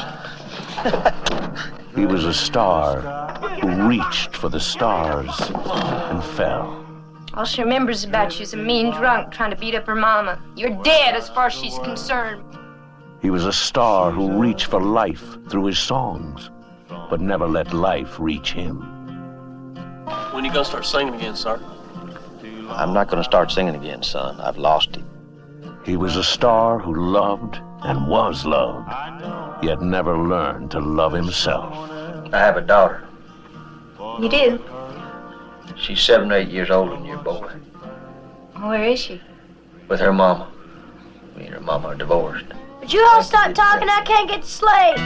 He was a star who reached for the stars and fell. All she remembers about you is a mean drunk trying to beat up her mama. You're dead as far as she's concerned. He was a star who reached for life through his songs, but never let life reach him. When you gonna start singing again, sir? I'm not gonna start singing again, son. I've lost it. He was a star who loved and was loved, yet never learned to love himself. I have a daughter. You do? She's seven or eight years older than your boy. Where is she? With her mama. Me and her mama are divorced. Would you all stop talking? I can't get to sleep.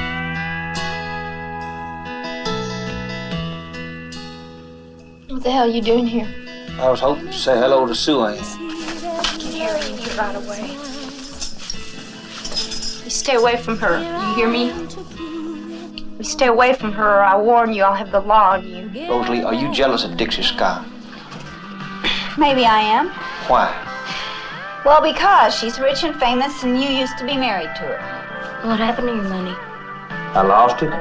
What the hell are you doing here? I was hoping to say hello to Sue Ann. I can hear you right away. You stay away from her. You hear me? You stay away from her, or I warn you, I'll have the law on you. Rosalie, are you jealous of Dixie Scott? Maybe I am. Why? Well, because she's rich and famous and you used to be married to her. What happened to your money? I lost it.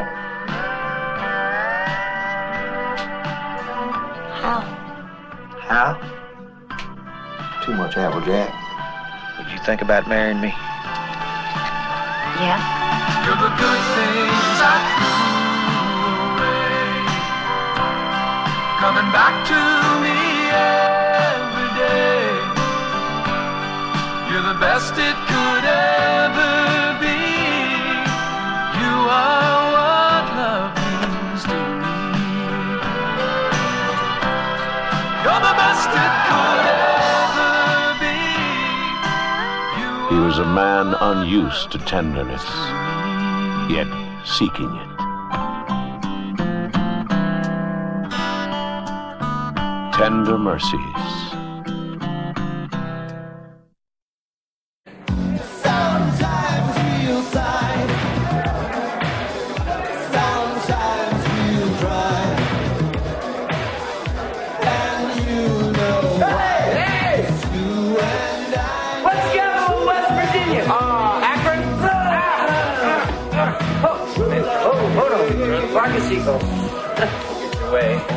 How? How? Too much Applejack. Would you think about marrying me? Yeah. You're the good things I threw away, coming back to me every day. You're the best it could ever be. You are what love means to me. You're the best it could ever be. You He was a man unused to tenderness, yet seeking it. Tender Mercies. sometimes we'll sigh, sometimes we'll cry, and you know why. Hey! You and I. Let's go, West Virginia. Uh, Akron. Ah, ah, ah. Oh, oh, hold on. Park a seatbelt. Get your way.